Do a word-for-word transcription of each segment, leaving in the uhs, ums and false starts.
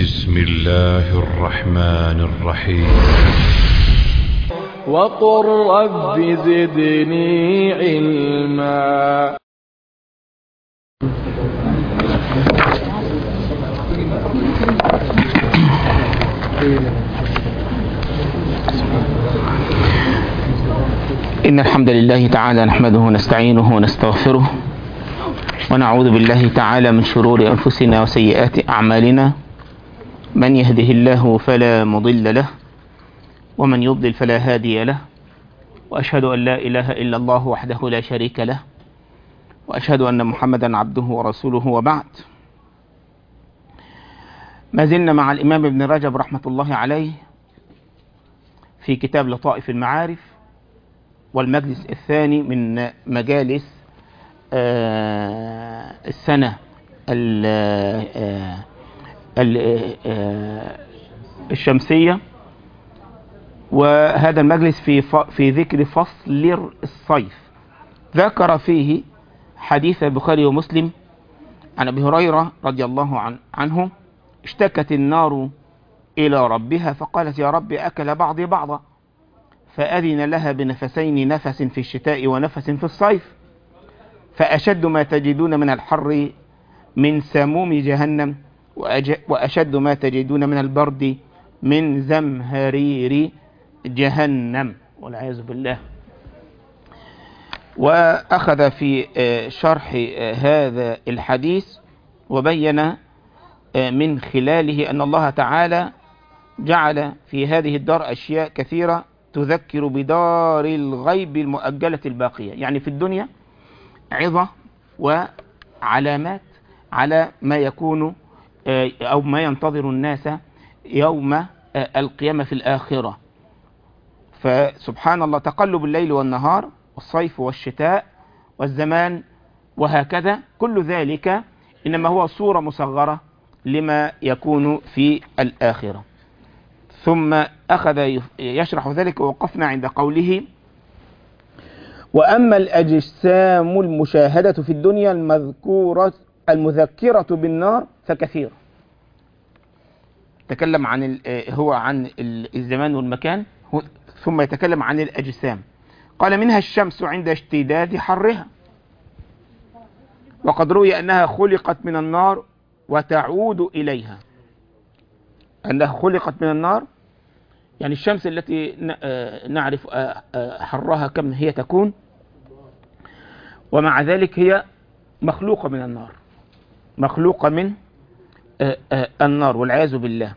بسم الله الرحمن الرحيم. وقل رب زدني علما. إن الحمد لله تعالى نحمده ونستعينه ونستغفره ونعوذ بالله تعالى من شرور أنفسنا وسيئات أعمالنا. من يهده الله فلا مضل له ومن يضلل فلا هادي له، وأشهد أن لا إله إلا الله وحده لا شريك له، وأشهد أن محمدا عبده ورسوله، وبعد. ما زلنا مع الإمام ابن رجب رحمة الله عليه في كتاب لطائف المعارف، والمجلس الثاني من مجالس آه السنة آه آه الشمسية، وهذا المجلس في في ذكر فصل الصيف. ذكر فيه حديث البخاري ومسلم عن أبي هريرة رضي الله عنه: اشتكت النار إلى ربها فقالت: يا رب أكل بعضي بعضا، فأذن لها بنفسين، نفس في الشتاء ونفس في الصيف، فأشد ما تجدون من الحر من سموم جهنم، وأشد ما تجدون من البرد من زمهرير جهنم، والعياذ بالله. وأخذ في شرح هذا الحديث وبين من خلاله أن الله تعالى جعل في هذه الدار أشياء كثيرة تذكر بدار الغيب المؤجلة الباقية، يعني في الدنيا عظة وعلامات على ما يكون أو ما ينتظر الناس يوم القيامة في الآخرة. فسبحان الله، تقلب الليل والنهار والصيف والشتاء والزمان وهكذا، كل ذلك إنما هو صورة مصغرة لما يكون في الآخرة. ثم أخذ يشرح ذلك، ووقفنا عند قوله: وأما الأجسام المشاهدة في الدنيا المذكورة المذكرة بالنار فكثير. تكلم عن هو عن الزمان والمكان، ثم يتكلم عن الأجسام. قال: منها الشمس عند اشتداد حرها، وقد روي أنها خلقت من النار وتعود إليها. أنها خلقت من النار يعني الشمس التي نعرف حرها كم هي تكون، ومع ذلك هي مخلوقة من النار، مخلوقة من النار والعياذ بالله.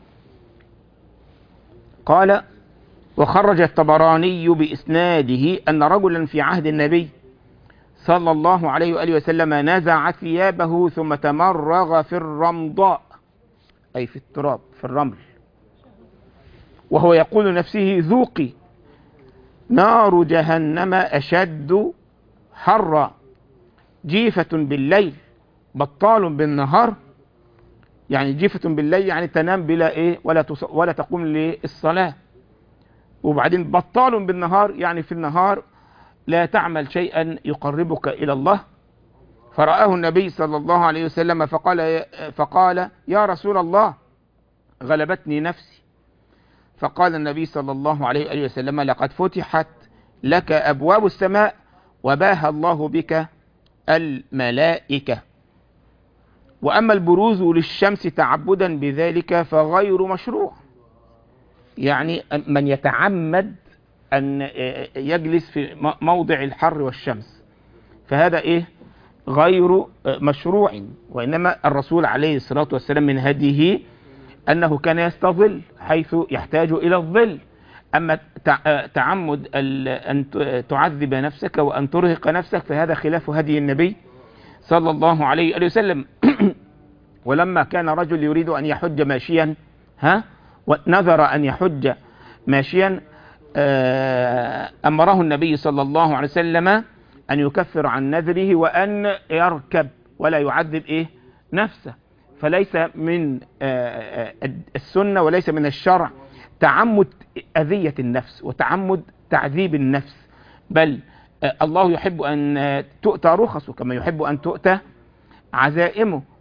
قال: وخرج الطبراني بإسناده أن رجلا في عهد النبي صلى الله عليه وآله وسلم نزع ثيابه ثم تمرغ في الرمضاء، أي في التراب، في الرمل، وهو يقول نفسه: ذوقي نار جهنم أشد حرا، جيفة بالليل بطال بالنهار. يعني جيفة بالليل يعني تنام بلا إيه ولا, ولا تقوم للصلاة، وبعدين بطال بالنهار يعني في النهار لا تعمل شيئا يقربك إلى الله. فرآه النبي صلى الله عليه وسلم فقال, فقال: يا رسول الله، غلبتني نفسي. فقال النبي صلى الله عليه وسلم: لقد فتحت لك أبواب السماء وباهى الله بك الملائكة. وأما البروز للشمس تعبدا بذلك فغير مشروع. يعني من يتعمد أن يجلس في موضع الحر والشمس فهذا إيه غير مشروع، وإنما الرسول عليه الصلاة والسلام من هديه أنه كان يستظل حيث يحتاج إلى الظل. أما تعمد أن تعذب نفسك وأن ترهق نفسك فهذا خلاف هدي النبي صلى الله عليه وسلم. ولما كان رجل يريد أن يحج ماشيا ها ونذر أن يحج ماشيا، أمره النبي صلى الله عليه وسلم أن يكفر عن نذره وأن يركب ولا يعذب إيه نفسه. فليس من السنة وليس من الشرع تعمد أذية النفس وتعمد تعذيب النفس، بل الله يحب أن تؤتى رخصه كما يحب أن تؤتى عزائمه.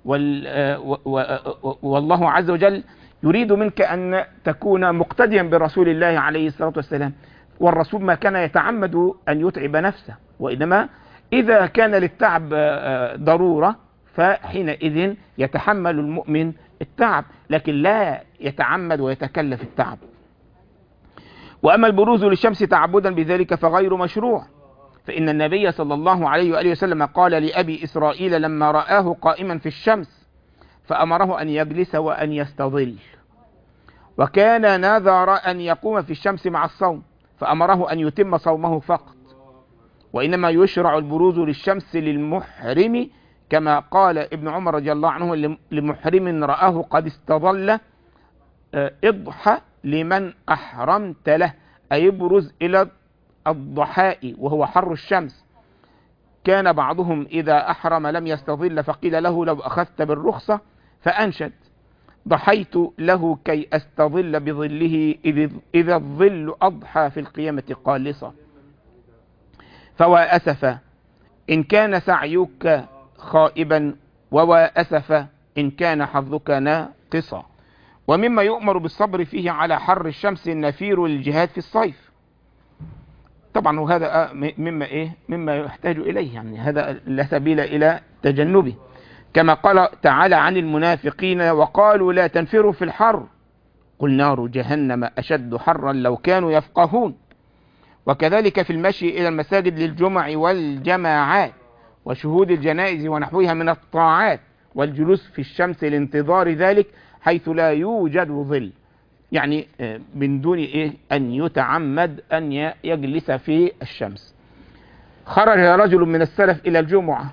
والله عز وجل يريد منك أن تكون مقتديا برسول الله عليه الصلاة والسلام. والرسول ما كان يتعمد أن يتعب نفسه، وإنما إذا كان للتعب ضرورة فحينئذ يتحمل المؤمن التعب، لكن لا يتعمد ويتكلف التعب. وأما البروز للشمس تعبدا بذلك فغير مشروع، فإن النبي صلى الله عليه وآله وسلم قال لأبي إسرائيل لما رآه قائما في الشمس فأمره أن يجلس وأن يستظل، وكان نذر أن يقوم في الشمس مع الصوم فأمره أن يتم صومه فقط. وإنما يشرع البروز للشمس للمحرم، كما قال ابن عمر رضي الله عنه لمحرم رآه قد استظل اضحى لمن أحرمت له، أي يبرز إلى الضحاء وهو حر الشمس. كان بعضهم إذا أحرم لم يستظل فقيل له لو أخذت بالرخصة، فأنشد ضحيت له كي أستظل بظله إذا الظل أضحى في القيامة قالصة. فوا أسف إن كان سعيك خائبا، ووا أسف إن كان حظك ناقصا. ومما يؤمر بالصبر فيه على حر الشمس النفير للجهاد في الصيف طبعا، وهذا مما إيه مما يحتاج إليه، يعني هذا لا سبيل إلى تجنبه، كما قال تعالى عن المنافقين وقالوا لا تنفروا في الحر قل نار جهنم أشد حرا لو كانوا يفقهون. وكذلك في المشي إلى المساجد للجمع والجماعات وشهود الجنائز ونحوها من الطاعات، والجلوس في الشمس لانتظار ذلك حيث لا يوجد ظل، يعني من دون إيه أن يتعمد أن يجلس في الشمس. خرج رجل من السلف إلى الجمعة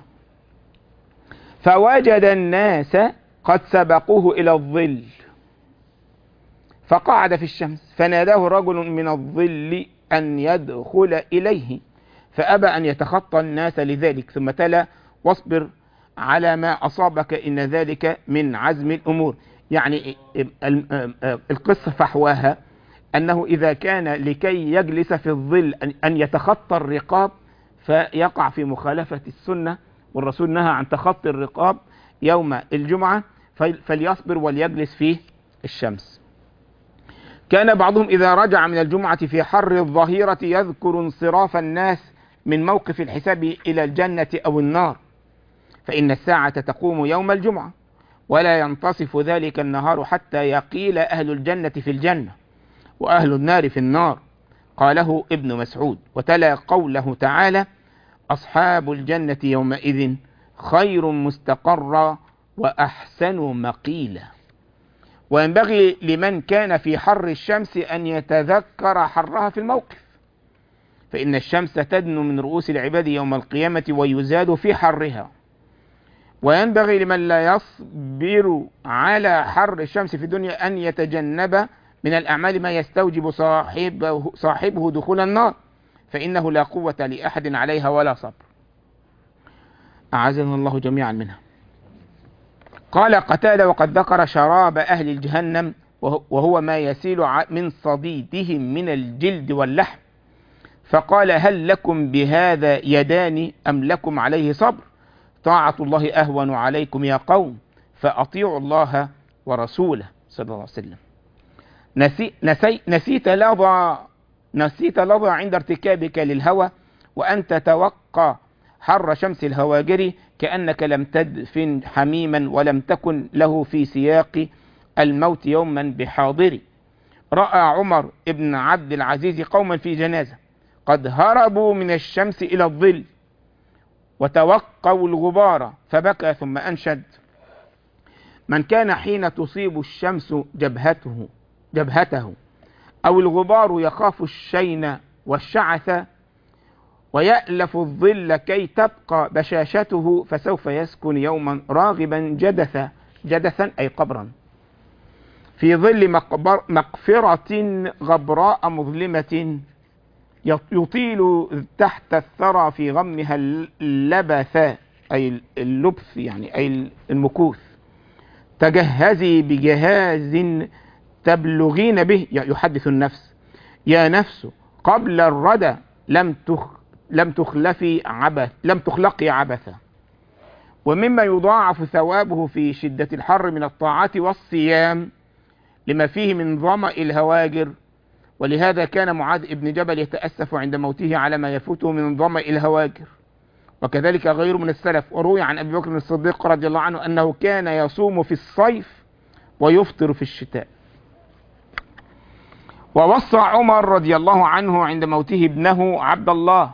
فوجد الناس قد سبقوه إلى الظل فقعد في الشمس، فناداه رجل من الظل أن يدخل إليه فأبى أن يتخطى الناس لذلك، ثم تلا واصبر على ما أصابك إن ذلك من عزم الأمور. يعني القصة فحواها أنه إذا كان لكي يجلس في الظل أن يتخطى الرقاب فيقع في مخالفة السنة، والرسول نهى عن تخطي الرقاب يوم الجمعة، فليصبر وليجلس في الشمس. كان بعضهم إذا رجع من الجمعة في حر الظهيرة يذكر انصراف الناس من موقف الحساب إلى الجنة أو النار، فإن الساعة تقوم يوم الجمعة ولا ينتصف ذلك النهار حتى يقيل أهل الجنة في الجنة وأهل النار في النار. قاله ابن مسعود. وتلا قوله تعالى أصحاب الجنة يومئذ خير مستقرا وأحسن مقيلا. وينبغي لمن كان في حر الشمس أن يتذكر حرها في الموقف، فإن الشمس تدنو من رؤوس العباد يوم القيامة ويزاد في حرها. وينبغي لمن لا يصبر على حر الشمس في الدنيا أن يتجنب من الأعمال ما يستوجب صاحبه, صاحبه دخول النار، فإنه لا قوة لأحد عليها ولا صبر. أعاذنا الله جميعا منها. قال قتادة وقد ذكر شراب أهل الجهنم وهو ما يسيل من صديدهم من الجلد واللحم، فقال هل لكم بهذا يدان أم لكم عليه صبر؟ طاعة الله أهون عليكم يا قوم فأطيعوا الله ورسوله صلى الله عليه وسلم. نسي نسي نسيت لظى نسيت لظى عند ارتكابك للهوى وأن تتوقى حر شمس الهواجر كأنك لم تدفن حميما ولم تكن له في سياق الموت يوما بحاضر. رأى عمر ابن عبد العزيز قوما في جنازة قد هربوا من الشمس إلى الظل وتوقوا الغبار فبكى ثم أنشد من كان حين تصيب الشمس جبهته جبهته أو الغبار يخاف الشين والشعث ويألف الظل كي تبقى بشاشته فسوف يسكن يوما راغبا جدثا جدثا أي قبرا في ظل مقفرة غبراء مظلمة يطيل تحت الثرى في غمها اللبث أي اللبث يعني أي المكوث. تجهزي بجهاز تبلغين به يحدث النفس يا نفس قبل الردى لم تخ لم تخلفي عبث لم تخلقي عبثا. ومما يضاعف ثوابه في شدة الحر من الطاعات والصيام لما فيه من ظمأ الهواجر. ولهذا كان معاذ بن جبل يتأسف عند موته على ما يفوته من ظمأ الهواجر، وكذلك غيره من السلف. وروي عن أبي بكر الصديق رضي الله عنه أنه كان يصوم في الصيف ويفطر في الشتاء. ووصى عمر رضي الله عنه عند موته ابنه عبد الله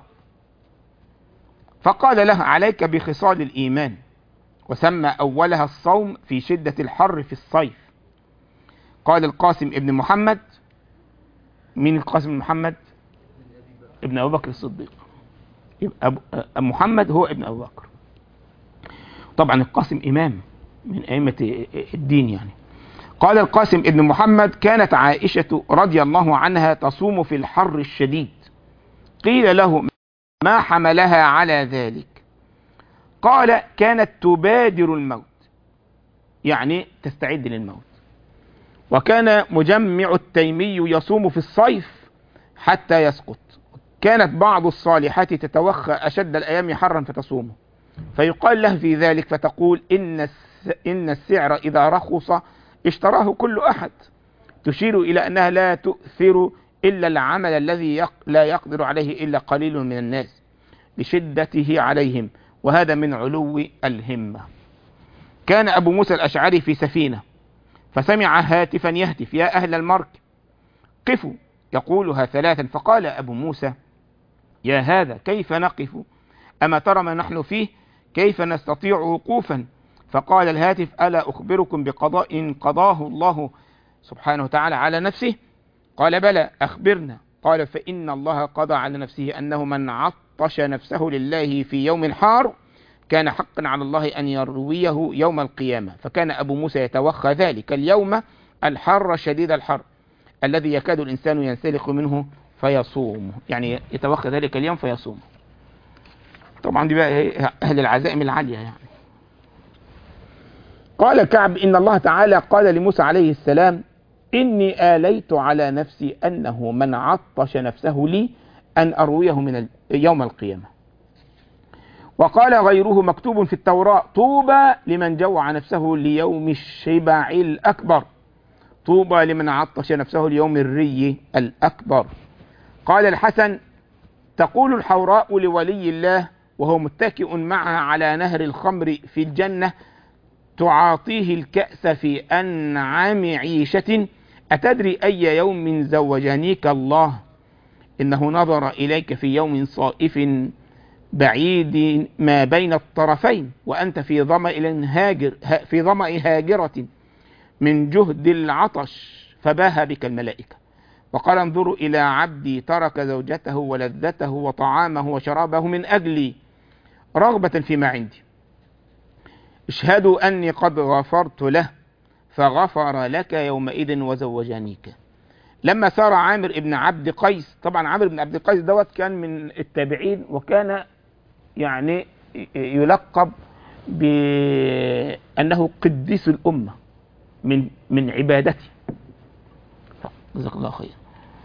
فقال له: عليك بخصال الإيمان، وسمى أولها الصوم في شدة الحر في الصيف. قال القاسم ابن محمد. من القاسم بن محمد؟ ابن أبو بكر الصديق. يبقى محمد هو ابن أبو بكر. طبعا القاسم إمام من أئمة الدين يعني. قال القاسم ابن محمد: كانت عائشة رضي الله عنها تصوم في الحر الشديد. قيل له: ما حملها على ذلك؟ قال: كانت تبادر الموت، يعني تستعد للموت. وكان مجمع التيمي يصوم في الصيف حتى يسقط. كانت بعض الصالحات تتوخى أشد الأيام حرا فتصومه، فيقال له في ذلك فتقول: إن إن السعر إذا رخص اشتراه كل أحد، تشير إلى أنها لا تؤثر إلا العمل الذي لا يقدر عليه إلا قليل من الناس لشدته عليهم، وهذا من علو الهمة. كان أبو موسى الأشعري في سفينة فسمع هاتفا يهتف: يا أهل المركب قفوا، يقولها ثلاثا. فقال أبو موسى: يا هذا كيف نقف؟ أما ترى ما نحن فيه؟ كيف نستطيع وقوفا؟ فقال الهاتف: ألا أخبركم بقضاء قضاه الله سبحانه وتعالى على نفسه؟ قال: بلى، أخبرنا. قال: فإن الله قضى على نفسه أنه من عطش نفسه لله في يوم حار كان حقا على الله أن يرويه يوم القيامة. فكان أبو موسى يتوخى ذلك اليوم الحر شديد الحر الذي يكاد الإنسان ينسلخ منه فيصوم، يعني يتوخى ذلك اليوم فيصوم. طبعا دي بقى أهل العزائم العالية يعني. قال كعب: إن الله تعالى قال لموسى عليه السلام: إني آليت على نفسي أنه من عطش نفسه لي أن أرويه من يوم القيامة. وقال غيره مكتوب في التوراة: طوبى لمن جوع نفسه ليوم الشبع الأكبر، طوبى لمن عطش نفسه ليوم الري الأكبر. قال الحسن: تقول الحوراء لولي الله وهو متكئ معها على نهر الخمر في الجنة تعاطيه الكأس في أنعام عيشة: أتدري أي يوم زوجنيك الله؟ إنه نظر إليك في يوم صائف بعيد ما بين الطرفين، وأنت في ظمأ هاجر في ظمأ هاجرة من جهد العطش، فباها بك الملائكة وقال: انظروا إلى عبدي ترك زوجته ولذته وطعامه وشرابه من أجلي رغبة فيما عندي، اشهدوا أني قد غفرت له فغفر لك يومئذ وزوجانيك. لما سار عامر ابن عبد قيس، طبعا عامر ابن عبد قيس دوت كان من التابعين، وكان يعني يلقب بأنه قديس الأمة من من عبادته، جزاك الله خير.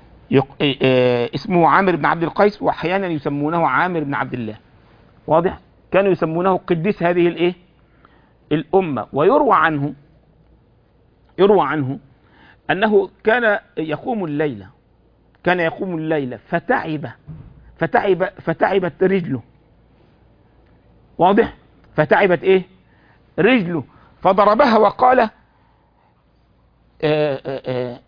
اسمه عامر بن عبد القيس، واحيانا يسمونه عامر بن عبد الله، واضح؟ كانوا يسمونه قديس هذه الايه الأمة. ويروى عنه يروى عنه أنه كان يقوم الليلة كان يقوم الليلة فتعب فتعب فتعبت رجله، واضح؟ فتعبت ايه رجله فضربها وقال: آآ آآ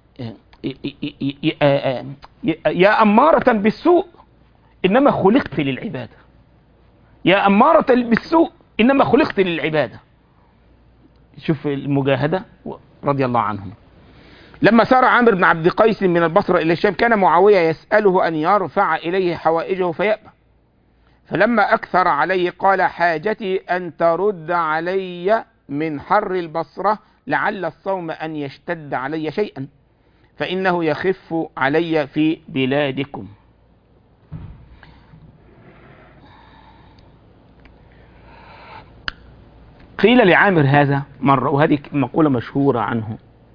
آآ يا أمارة بالسوء إنما خلقت للعبادة، يا أمارة بالسوء إنما خلقت للعبادة. شوف المجاهدة رضي الله عنه. لما سار عامر بن عبد قيس من البصرة إلى الشام كان معاوية يسأله أن يرفع إليه حوائجه فيأبى، فلما أكثر عليه قال: حاجتي أن ترد علي من حر البصرة لعل الصوم أن يشتد علي شيئا فإنه يخف علي في بلادكم. قيل لعامر هذا مرة، وهذه مقولة مشهورة عنه،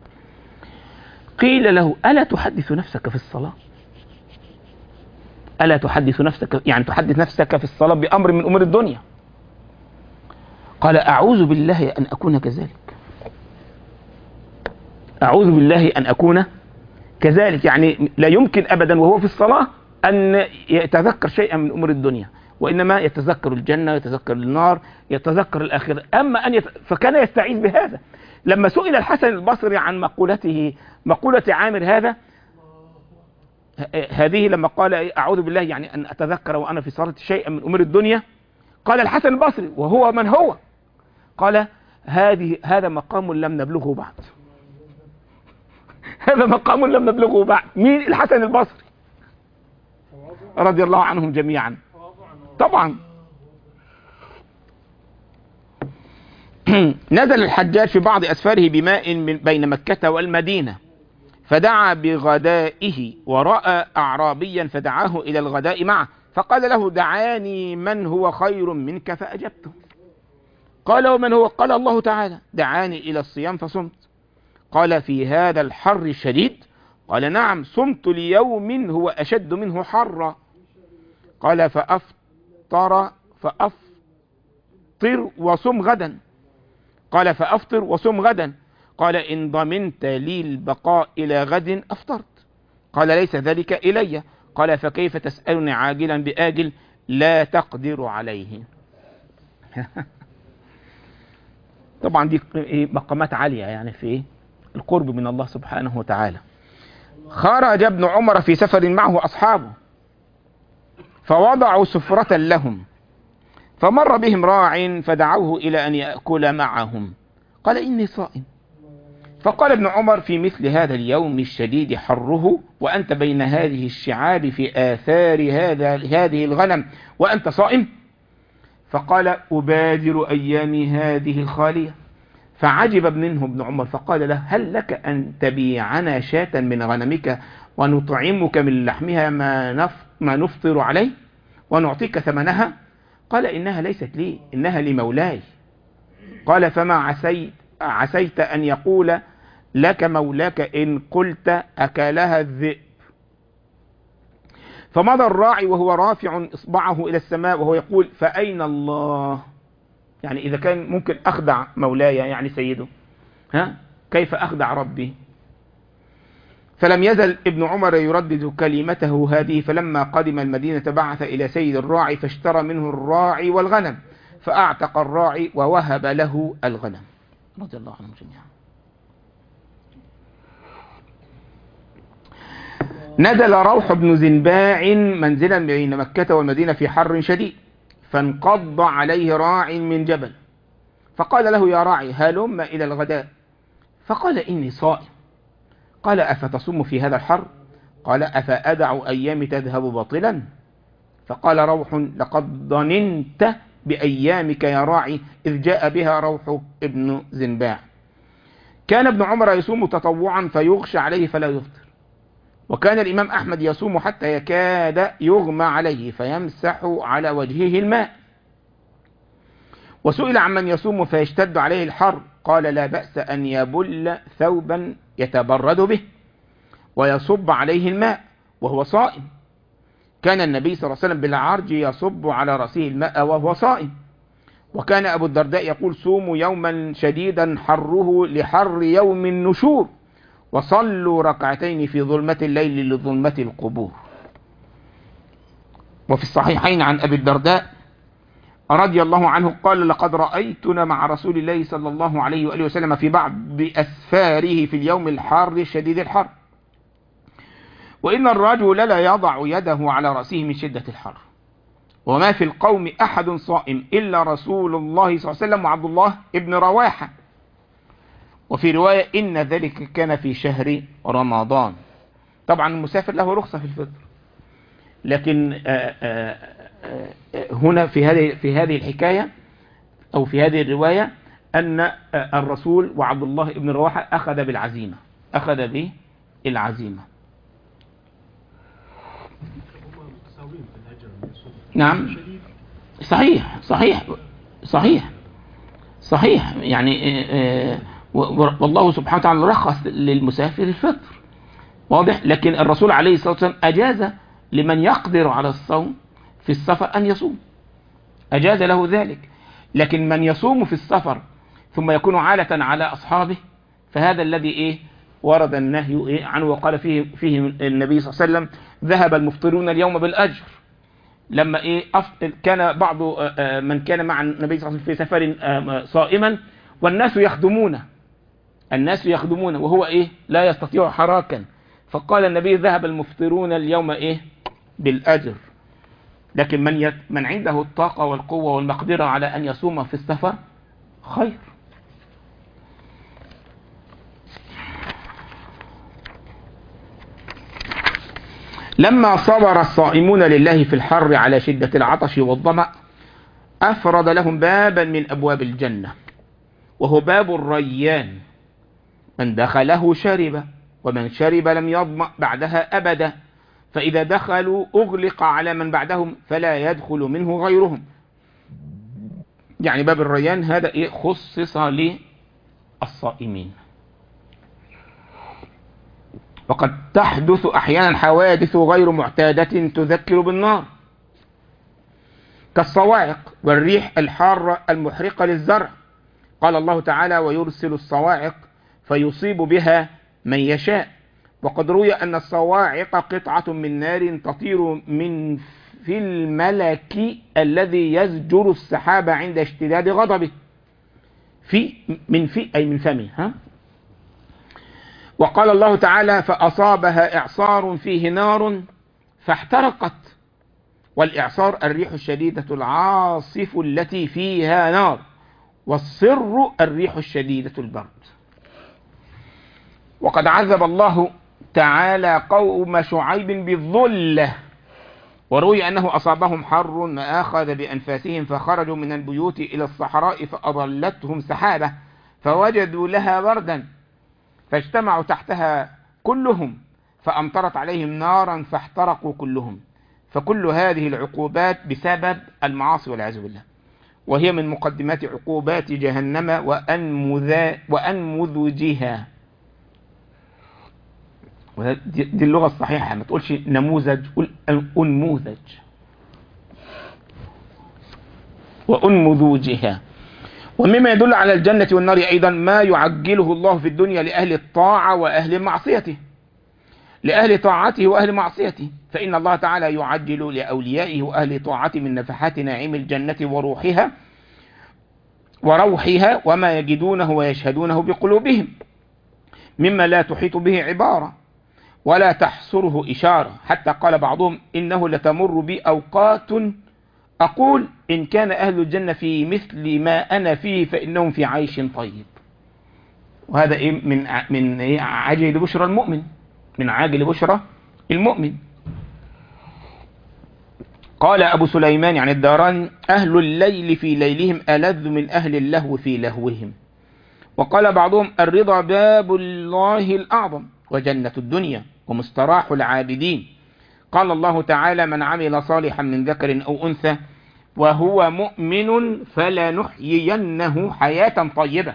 قيل له: ألا تحدث نفسك في الصلاة؟ ألا تحدث نفسك يعني تحدث نفسك في الصلاة بأمر من أمور الدنيا؟ قال أعوذ بالله أن أكون كذلك، أعوذ بالله أن أكون كذلك. يعني لا يمكن أبدا وهو في الصلاة أن يتذكر شيئا من أمور الدنيا، وإنما يتذكر الجنة، يتذكر النار، يتذكر الآخرة. أما أن يت... فكان يستعيذ بهذا. لما سئل الحسن البصري عن مقولته، مقولة عامر هذا، هذه لما قال أعوذ بالله يعني أن أتذكر وأنا في صلاة شيئا من أمور الدنيا، قال الحسن البصري وهو من هو؟ قال هذه هذا مقام لم نبلغه بعد. هذا مقام لم نبلغه بعد. مين؟ الحسن البصري رضي الله عنهم جميعا. طبعا نزل الحجاج في بعض أسفاره بماء من بين مكة والمدينة، فدعا بغدائه، ورأى أعرابيا فدعاه إلى الغداء معه، فقال له دعاني من هو خير منك فأجبته. قال ومن هو؟ قال الله تعالى دعاني إلى الصيام فصمت. قال في هذا الحر الشديد؟ قال نعم، صمت ليوم هو أشد منه حرا. قال فأفطر فأفطر وصم غدا. قال فأفطر وصم غدا. قال إن ضمنت لي البقاء إلى غد أفطرت. قال ليس ذلك إلي. قال فكيف تسألني عاجلا بآجل لا تقدر عليه. طبعا دي مقامات عالية يعني في القرب من الله سبحانه وتعالى. خرج ابن عمر في سفر معه أصحابه، فوضعوا سفرة لهم، فمر بهم راع فدعوه إلى أن يأكل معهم. قال إني صائم. فقال ابن عمر في مثل هذا اليوم الشديد حره وأنت بين هذه الشعاب في آثار هذا هذه الغنم وأنت صائم؟ فقال أبادر أيامي هذه الخالية. فعجب منه ابن عمر فقال له هل لك أن تبيعنا شاة من غنمك ونطعمك من لحمها ما, نف ما نفطر عليه ونعطيك ثمنها؟ قال إنها ليست لي، إنها لمولاي. قال فما عسيت, عسيت أن يقول لك مولاك إن قلت أكلها الذئب. فمضى الراعي وهو رافع إصبعه إلى السماء وهو يقول فأين الله؟ يعني إذا كان ممكن أخدع مولاي يعني سيده، ها كيف أخدع ربي؟ فلم يزل ابن عمر يردد كلمته هذه. فلما قدم المدينة بعث إلى سيد الراعي فاشترى منه الراعي والغنم، فأعتق الراعي ووهب له الغنم رضي الله عنهم جميعا. نزل روح بن زنباع منزلا بين مكة والمدينة في حر شديد، فانقض عليه راع من جبل، فقال له يا راعي هلم إلى الغداء. فقال إني صائم. قال أفتصوم في هذا الحر؟ قال أفأدع أيام تذهب باطلا؟ فقال روح لقد ظننت بأيامك يا راعي إذ جاء بها روح ابن زنباع. كان ابن عمر يصوم تطوعا فيغشى عليه فلا يفطر، وكان الإمام أحمد يصوم حتى يكاد يغمى عليه فيمسح على وجهه الماء. وسئل عمن يصوم فيشتد عليه الحر قال لا بأس أن يبل ثوبا يتبرد به ويصب عليه الماء وهو صائم. كان النبي صلى الله عليه وسلم بالعرج يصب على رأسه الماء وهو صائم. وكان أبو الدرداء يقول صوموا يوما شديدا حره لحر يوم النشور وصلوا ركعتين في ظلمة الليل لظلمة القبور. وفي الصحيحين عن أبي الدرداء رضي الله عنه قال لقد رأيتنا مع رسول الله صلى الله عليه وآله وسلم في بعض أسفاره في اليوم الحار شديد الحر، وإن الرجل لا يضع يده على رأسه من شدة الحر، وما في القوم أحد صائم إلا رسول الله صلى الله عليه وسلم وعبد الله ابن رواحة. وفي رواية إن ذلك كان في شهر رمضان. طبعا المسافر له رخصة في الفطر، لكن آآ آآ هنا في هذه في هذه الحكاية أو في هذه الرواية أن الرسول وعبد الله ابن رواحة أخذ بالعزيمة أخذ بالعزيمة نعم صحيح صحيح صحيح صحيح يعني والله سبحانه وتعالى رخص للمسافر الفطر واضح، لكن الرسول عليه الصلاة والسلام أجاز لمن يقدر على الصوم في السفر أن يصوم، أجاز له ذلك. لكن من يصوم في السفر ثم يكون عالة على أصحابه فهذا الذي إيه ورد النهي إيه عنه، وقال فيه, فيه النبي صلى الله عليه وسلم ذهب المفطرون اليوم بالأجر. لما إيه كان بعض من كان مع النبي صلى الله عليه وسلم في سفر صائما والناس يخدمونه الناس يخدمونه وهو إيه لا يستطيع حراكا، فقال النبي ذهب المفطرون اليوم إيه بالأجر. لكن من يت من عنده الطاقة والقوة والمقدرة على أن يصوم في السفر خير. لما صبر الصائمون لله في الحر على شدة العطش والظمأ أفرد لهم بابا من أبواب الجنة وهو باب الريان، من دخله شرب ومن شرب لم يظمأ بعدها أبدا، فإذا دخلوا أغلق على من بعدهم فلا يدخل منه غيرهم. يعني باب الريان هذا إيه خصص للصائمين. وقد تحدث أحيانا حوادث غير معتادة تذكر بالنار كالصواعق والريح الحارة المحرقة للزرع. قال الله تعالى ويرسل الصواعق فيصيب بها من يشاء. وقد روي أن الصواعق قطعة من نار تطير من في الملك الذي يزجر السحاب عند اشتداد غضبه في من في أي من فمه ها. وقال الله تعالى فأصابها إعصار فيه نار فاحترقت. والإعصار الريح الشديدة العاصف التي فيها نار، والصر الريح الشديدة البرد. وقد عذب الله تعالى قوم شعيب بالظلة، وروي أنه أصابهم حر أخذ بأنفاسهم فخرجوا من البيوت إلى الصحراء فأضلتهم سحابة فوجدوا لها بردا فاجتمعوا تحتها كلهم فأمطرت عليهم نارا فاحترقوا كلهم. فكل هذه العقوبات بسبب المعاصي والعياذ بالله، وهي من مقدمات عقوبات جهنم وأنمذجها. دي اللغة الصحيحة، ما تقولش نموذج، قول أنموذج وأنمذوجها. ومما يدل على الجنة والنار أيضا ما يعجله الله في الدنيا لأهل الطاعة وأهل معصيته لأهل طاعته وأهل معصيته، فإن الله تعالى يعجل لأوليائه وأهل طاعته من نفحات نعيم الجنة وروحها وروحها وما يجدونه ويشهدونه بقلوبهم مما لا تحيط به عبارة ولا تحصره إشارة، حتى قال بعضهم إنه لتمر بي أوقات أقول إن كان أهل الجنة في مثل ما أنا فيه فإنهم في عيش طيب. وهذا إيه من من إيه عاجل بشرى المؤمن، من عاجل بشرى المؤمن. قال أبو سليمان عن الداراني أهل الليل في ليلهم ألذ من أهل اللهو في لهوهم. وقال بعضهم الرضا باب الله الأعظم وجنة الدنيا ومستراح العابدين. قال الله تعالى من عمل صالحا من ذكر أو أنثى وهو مؤمن فلنحيينه حياة طيبة.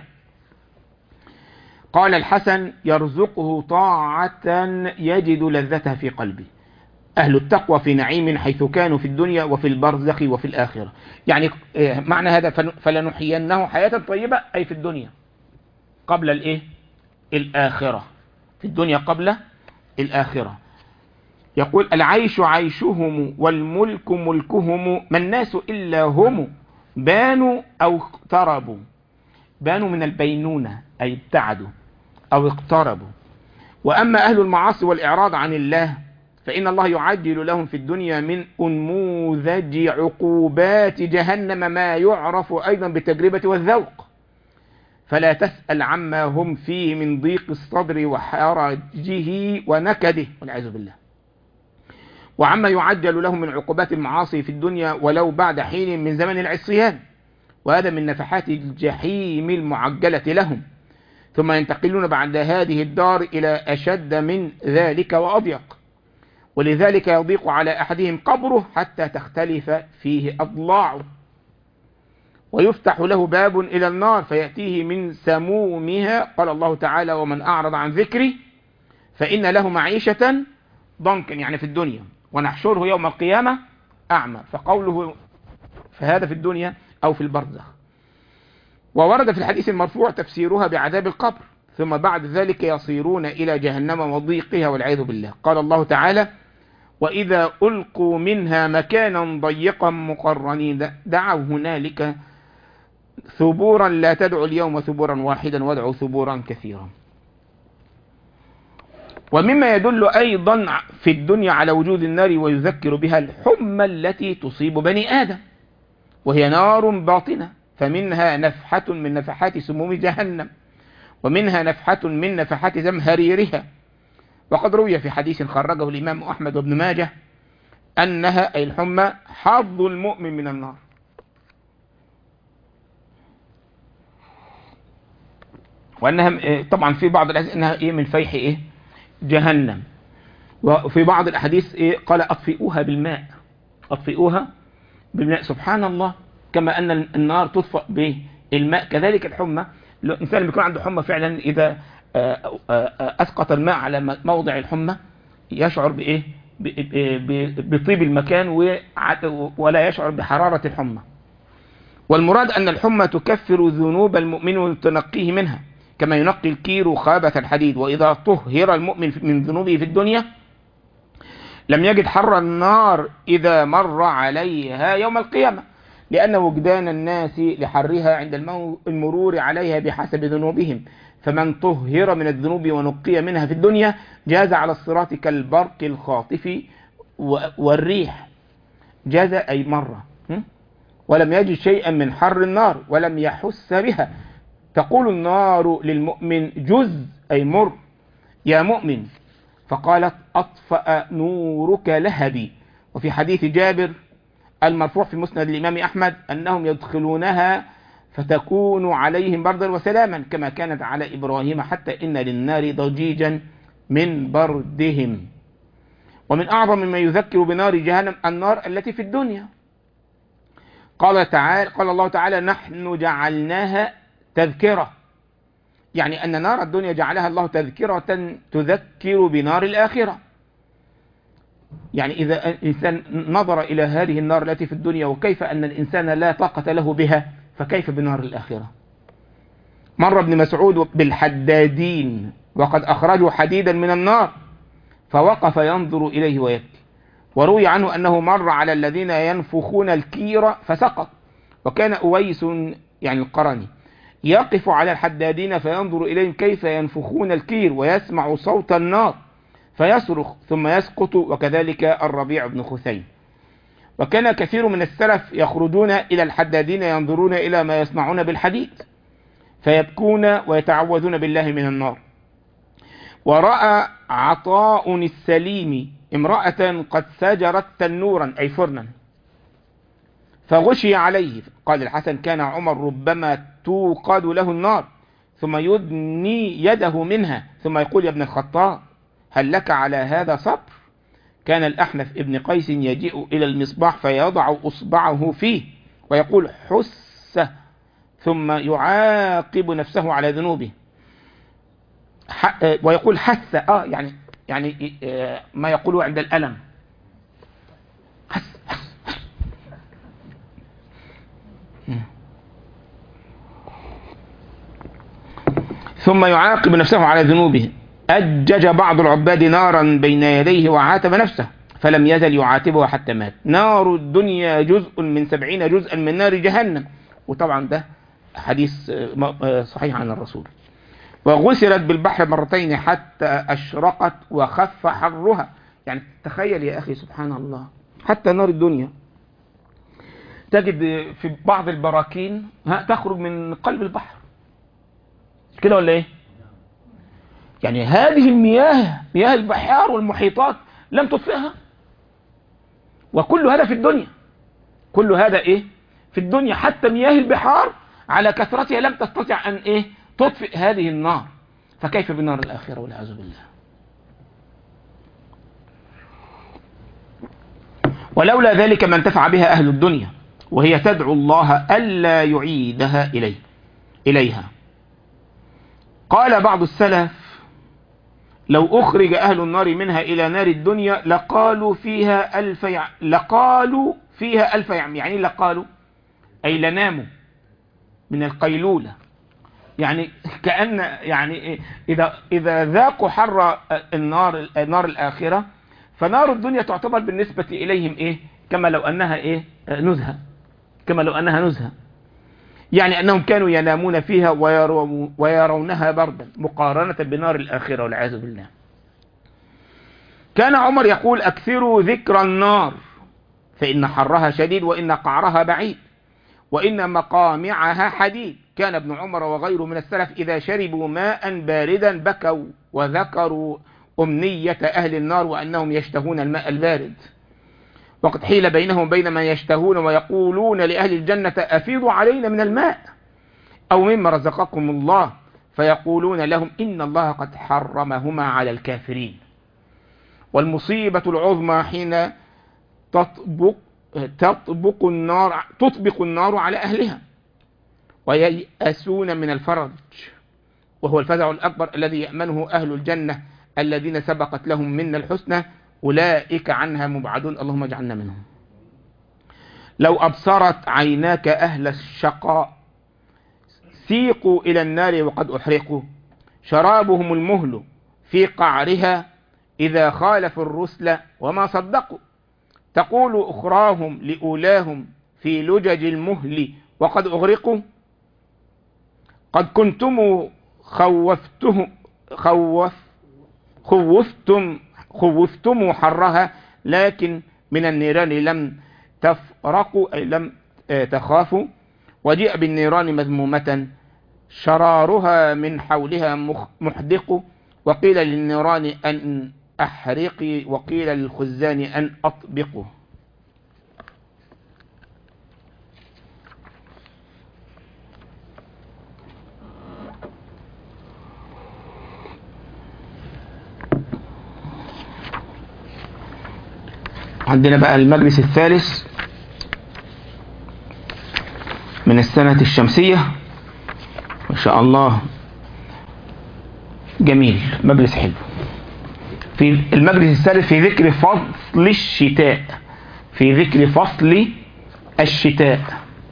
قال الحسن يرزقه طاعة يجد لذتها في قلبه. أهل التقوى في نعيم حيث كانوا في الدنيا وفي البرزخ وفي الآخرة. يعني معنى هذا فلنحيينه حياة طيبة أي في الدنيا قبل الإيه؟ الآخرة، في الدنيا قبل الآخرة. يقول العيش عيشهم والملك ملكهم ما الناس إلا هم بانوا أو اقتربوا. بانوا من البينونة أي ابتعدوا أو اقتربوا. وأما أهل المعاصي والإعراض عن الله فإن الله يعجل لهم في الدنيا من أنموذج عقوبات جهنم ما يعرف أيضا بالتجربة والذوق، فلا تسأل عما هم فيه من ضيق الصدر وحرجه ونكده والعياذ بالله، وعما يعجل لهم من عقوبات المعاصي في الدنيا ولو بعد حين من زمن العصيان، وهذا من نفحات الجحيم المعجلة لهم. ثم ينتقلون بعد هذه الدار إلى أشد من ذلك وأضيق، ولذلك يضيق على أحدهم قبره حتى تختلف فيه أضلاعه، ويفتح له باب إلى النار فيأتيه من سمومها. قال الله تعالى ومن أعرض عن ذكري فإن له معيشة ضنكا، يعني في الدنيا، ونحشره يوم القيامة أعمى. فقوله فهذا في الدنيا أو في البرزخ. وورد في الحديث المرفوع تفسيرها بعذاب القبر، ثم بعد ذلك يصيرون إلى جهنم وضيقها والعياذ بالله. قال الله تعالى: وإذا ألقوا منها مكانا ضيقا مقرنين دعوا هنالك ثبورا لا تدعوا اليوم ثبورا واحدا وادعوا ثبورا كثيرا. ومما يدل أيضا في الدنيا على وجود النار ويذكر بها الحمى التي تصيب بني آدم، وهي نار باطنة، فمنها نفحة من نفحات سموم جهنم، ومنها نفحة من نفحات زمهريرها. وقد روي في حديث خرجه الإمام أحمد وابن ماجه أنها أي الحمى حظ المؤمن من النار. وأنها طبعا في بعض الأحاديث أنها إيه من فيح إيه جهنم، وفي بعض الأحاديث إيه قال أطفئوها بالماء، أطفئوها بالماء. سبحان الله، كما أن النار تطفأ بالماء كذلك الحمى. الإنسان بيكون عنده حمى فعلا إذا أسقط الماء على موضع الحمى يشعر بإيه بطيب المكان ولا يشعر بحرارة الحمى. والمراد أن الحمى تكفر ذنوب المؤمن وتنقيه منها، كما ينقي الكير خابة الحديد. وإذا طهر المؤمن من ذنوبه في الدنيا لم يجد حر النار إذا مر عليها يوم القيامة، لأن وجدان الناس لحرها عند المرور عليها بحسب ذنوبهم. فمن طهر من الذنوب ونقي منها في الدنيا جاز على الصراط كالبرق الخاطف والريح. جاز أي مرة، ولم يجد شيئا من حر النار ولم يحس بها. تقول النار للمؤمن جز أي مر يا مؤمن، فقالت أطفأ نورك لهبي. وفي حديث جابر المرفوع في مسند الإمام أحمد أنهم يدخلونها فتكون عليهم بردا وسلاما كما كانت على إبراهيم، حتى إن للنار ضجيجا من بردهم. ومن أعظم ما يذكر بنار جهنم النار التي في الدنيا. قال تعالى قال الله تعالى: نحن جعلناها تذكرة، يعني أن نار الدنيا جعلها الله تذكرة تذكر بنار الآخرة. يعني إذا الإنسان نظر إلى هذه النار التي في الدنيا وكيف أن الإنسان لا طاقة له بها، فكيف بنار الآخرة؟ مر ابن مسعود بالحدادين وقد أخرجوا حديدا من النار فوقف ينظر إليه ويبكي. وروي عنه أنه مر على الذين ينفخون الكير فسقط، وكان أويس يعني القرني يقف على الحدادين فينظر إليهم كيف ينفخون الكير ويسمع صوت النار فيصرخ ثم يسقط، وكذلك الربيع بن خثيم. وكان كثير من السلف يخرجون إلى الحدادين ينظرون إلى ما يصنعون بالحديد فيبكون ويتعوذون بالله من النار. ورأى عطاء السليم امرأة قد سجرت تنورا أي فرنا فغشي عليه. قال الحسن: كان عمر ربما توقد له النار ثم يدني يده منها ثم يقول: يا ابن الخطاب هل لك على هذا صبر؟ كان الأحنف ابن قيس يجيء إلى المصباح فيضع أصبعه فيه ويقول: حس، ثم يعاقب نفسه على ذنوبه ويقول: حس آه يعني يعني آه ما يقوله عند الألم، حس حس. ثم يعاقب نفسه على ذنوبه. أجج بعض العباد نارا بين يديه وعاتب نفسه فلم يزل يعاتبه حتى مات. نار الدنيا جزء من سبعين جزءا من نار جهنم. وطبعا ده حديث صحيح عن الرسول. وغسلت بالبحر مرتين حتى أشرقت وخف حرها. يعني تخيل يا أخي سبحان الله، حتى نار الدنيا تجد في بعض البراكين تخرج من قلب البحر، كده ولا ايه؟ يعني هذه المياه، مياه البحار والمحيطات لم تطفئها. وكل هذا في الدنيا، كل هذا ايه في الدنيا، حتى مياه البحار على كثرتها لم تستطع ان ايه تطفئ هذه النار، فكيف بنار الآخرة والعياذ بالله. ولولا ذلك ما انتفع بها أهل الدنيا، وهي تدعو الله ألا يعيدها إليه إليها. قال بعض السلف: لو أخرج أهل النار منها إلى نار الدنيا لقالوا فيها ألف يعم، لقالوا فيها ألف يعم، يعني لقالوا أي لناموا من القيلولة. يعني كأن يعني إذا إذا ذاقوا حر النار نار الآخرة، فنار الدنيا تعتبر بالنسبة إليهم إيه؟ كما لو أنها إيه؟ نزهة، كما لو أنها نزهة، يعني أنهم كانوا ينامون فيها ويرونها بردا مقارنة بنار الآخرة والعياذ بالله. كان عمر يقول: أكثروا ذكر النار فإن حرها شديد وإن قعرها بعيد وإن مقامعها حديد. كان ابن عمر وغيره من السلف إذا شربوا ماء باردا بكوا وذكروا أمنية أهل النار وأنهم يشتهون الماء البارد، وقد حيل بينهم بين ما يشتهون ويقولون لأهل الجنة: أفيضوا علينا من الماء أو مما رزقكم الله، فيقولون لهم: إن الله قد حرمهما على الكافرين. والمصيبة العظمى حين تطبق تطبق النار تطبق النار على أهلها وييأسون من الفرج، وهو الفزع الأكبر الذي يأمنه أهل الجنة الذين سبقت لهم منا الحسنى، أولئك عنها مبعدون، اللهم اجعلنا منهم. لو أبصرت عيناك أهل الشقاء سيقوا إلى النار وقد أحرقوا، شرابهم المهل في قعرها إذا خالفوا الرسل وما صدقوا. تقول أخراهم لأولاهم في لجج المهل وقد أغرقوا، قد كنتم خوفتهم خوف خوفتم خوفتم حرها، لكن من النيران لم تفرقوا أي لم تخافوا. وجيء بالنيران مذمومة شرارها من حولها محدق، وقيل للنيران أن أحرقي وقيل للخزان أن أطبقه. عندنا بقى المجلس الثالث من السنة الشمسية، ما شاء الله جميل، مجلس حلو. في المجلس الثالث في ذكر فصل الشتاء، في ذكر فصل الشتاء.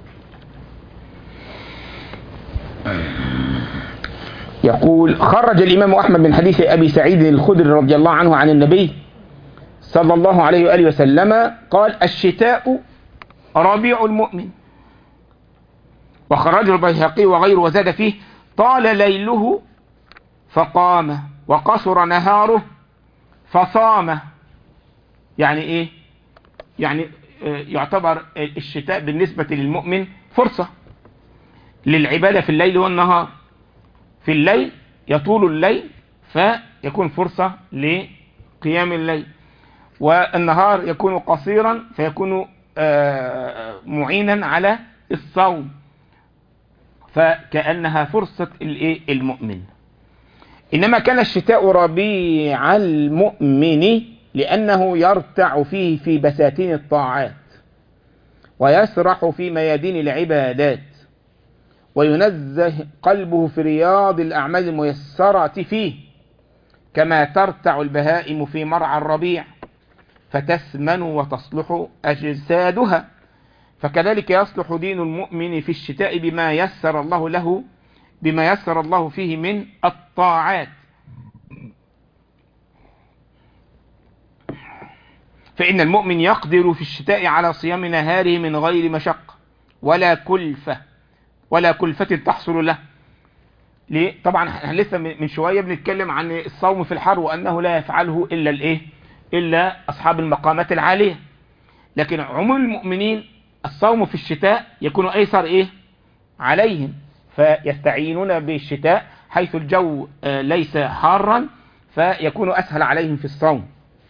يقول: خرج الإمام أحمد من حديث أبي سعيد الخدري رضي الله عنه عن النبي صلى الله عليه وآله وسلم قال: الشتاء ربيع المؤمن. وخرجه البيهقي وغيره وزاد فيه: طال ليله فقام وقصر نهاره فصام. يعني ايه؟ يعني يعتبر الشتاء بالنسبة للمؤمن فرصة للعبادة في الليل والنهار. في الليل يطول الليل فيكون فرصة لقيام الليل، والنهار يكون قصيرا فيكون معينا على الصوم، فكأنها فرصة المؤمن. إنما كان الشتاء ربيع المؤمن لأنه يرتع فيه في بساتين الطاعات ويسرح في ميادين العبادات وينزه قلبه في رياض الأعمال الميسرة فيه، كما ترتع البهائم في مرعى الربيع فتسمن وتصلح أجسادها، فكذلك يصلح دين المؤمن في الشتاء بما يسر الله له بما يسر الله فيه من الطاعات. فإن المؤمن يقدر في الشتاء على صيام نهاره من غير مشقة ولا كلفة ولا كلفة تحصل له. ليه؟ طبعا احنا لسه من شوية بنتكلم عن الصوم في الحر وأنه لا يفعله إلا الإيه؟ إلا أصحاب المقامات العالية، لكن عموم المؤمنين الصوم في الشتاء يكون أيسر إيه؟ عليهم، فيستعينون بالشتاء حيث الجو ليس حارا فيكون أسهل عليهم في الصوم.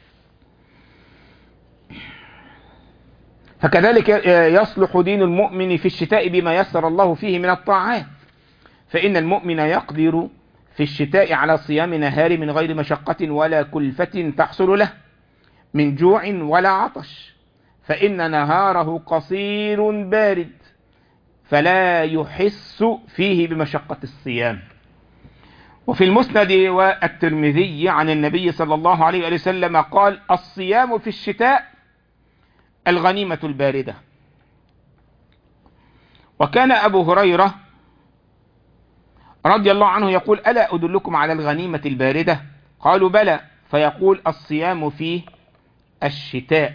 فكذلك يصلح دين المؤمن في الشتاء بما يسر الله فيه من الطاعات، فإن المؤمن يقدر في الشتاء على صيام نهار من غير مشقة ولا كلفة تحصل له من جوع ولا عطش، فإن نهاره قصير بارد فلا يحس فيه بمشقة الصيام. وفي المسند والترمذي عن النبي صلى الله عليه وسلم قال: الصيام في الشتاء الغنيمة الباردة. وكان أبو هريرة رضي الله عنه يقول: ألا أدلكم على الغنيمة الباردة؟ قالوا: بلى. فيقول: الصيام فيه الشتاء.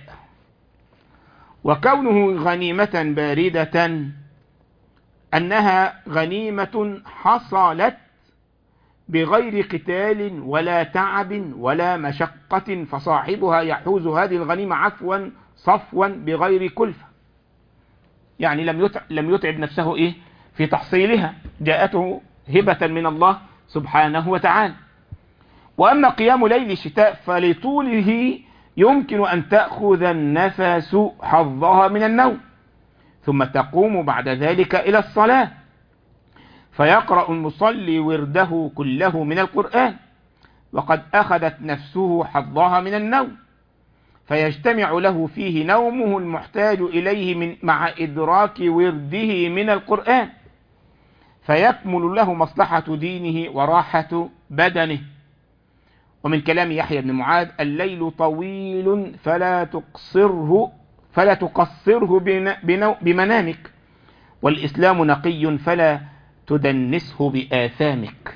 وكونه غنيمة باردة أنها غنيمة حصلت بغير قتال ولا تعب ولا مشقة، فصاحبها يحوز هذه الغنيمة عفوا صفوا بغير كلفة، يعني لم يتعب, لم يتعب نفسه إيه في تحصيلها، جاءته هبة من الله سبحانه وتعالى. وأما قيام ليل الشتاء فلطوله يمكن أن تأخذ النفس حظها من النوم، ثم تقوم بعد ذلك إلى الصلاة، فيقرأ المصلي ورده كله من القرآن، وقد أخذت نفسه حظها من النوم، فيجتمع له فيه نومه المحتاج إليه من مع إدراك ورده من القرآن، فيكمل له مصلحة دينه وراحة بدنه. ومن كلام يحيى بن معاذ: الليل طويل فلا تقصره فلا تقصره بمنامك، والإسلام نقي فلا تدنسه بآثامك.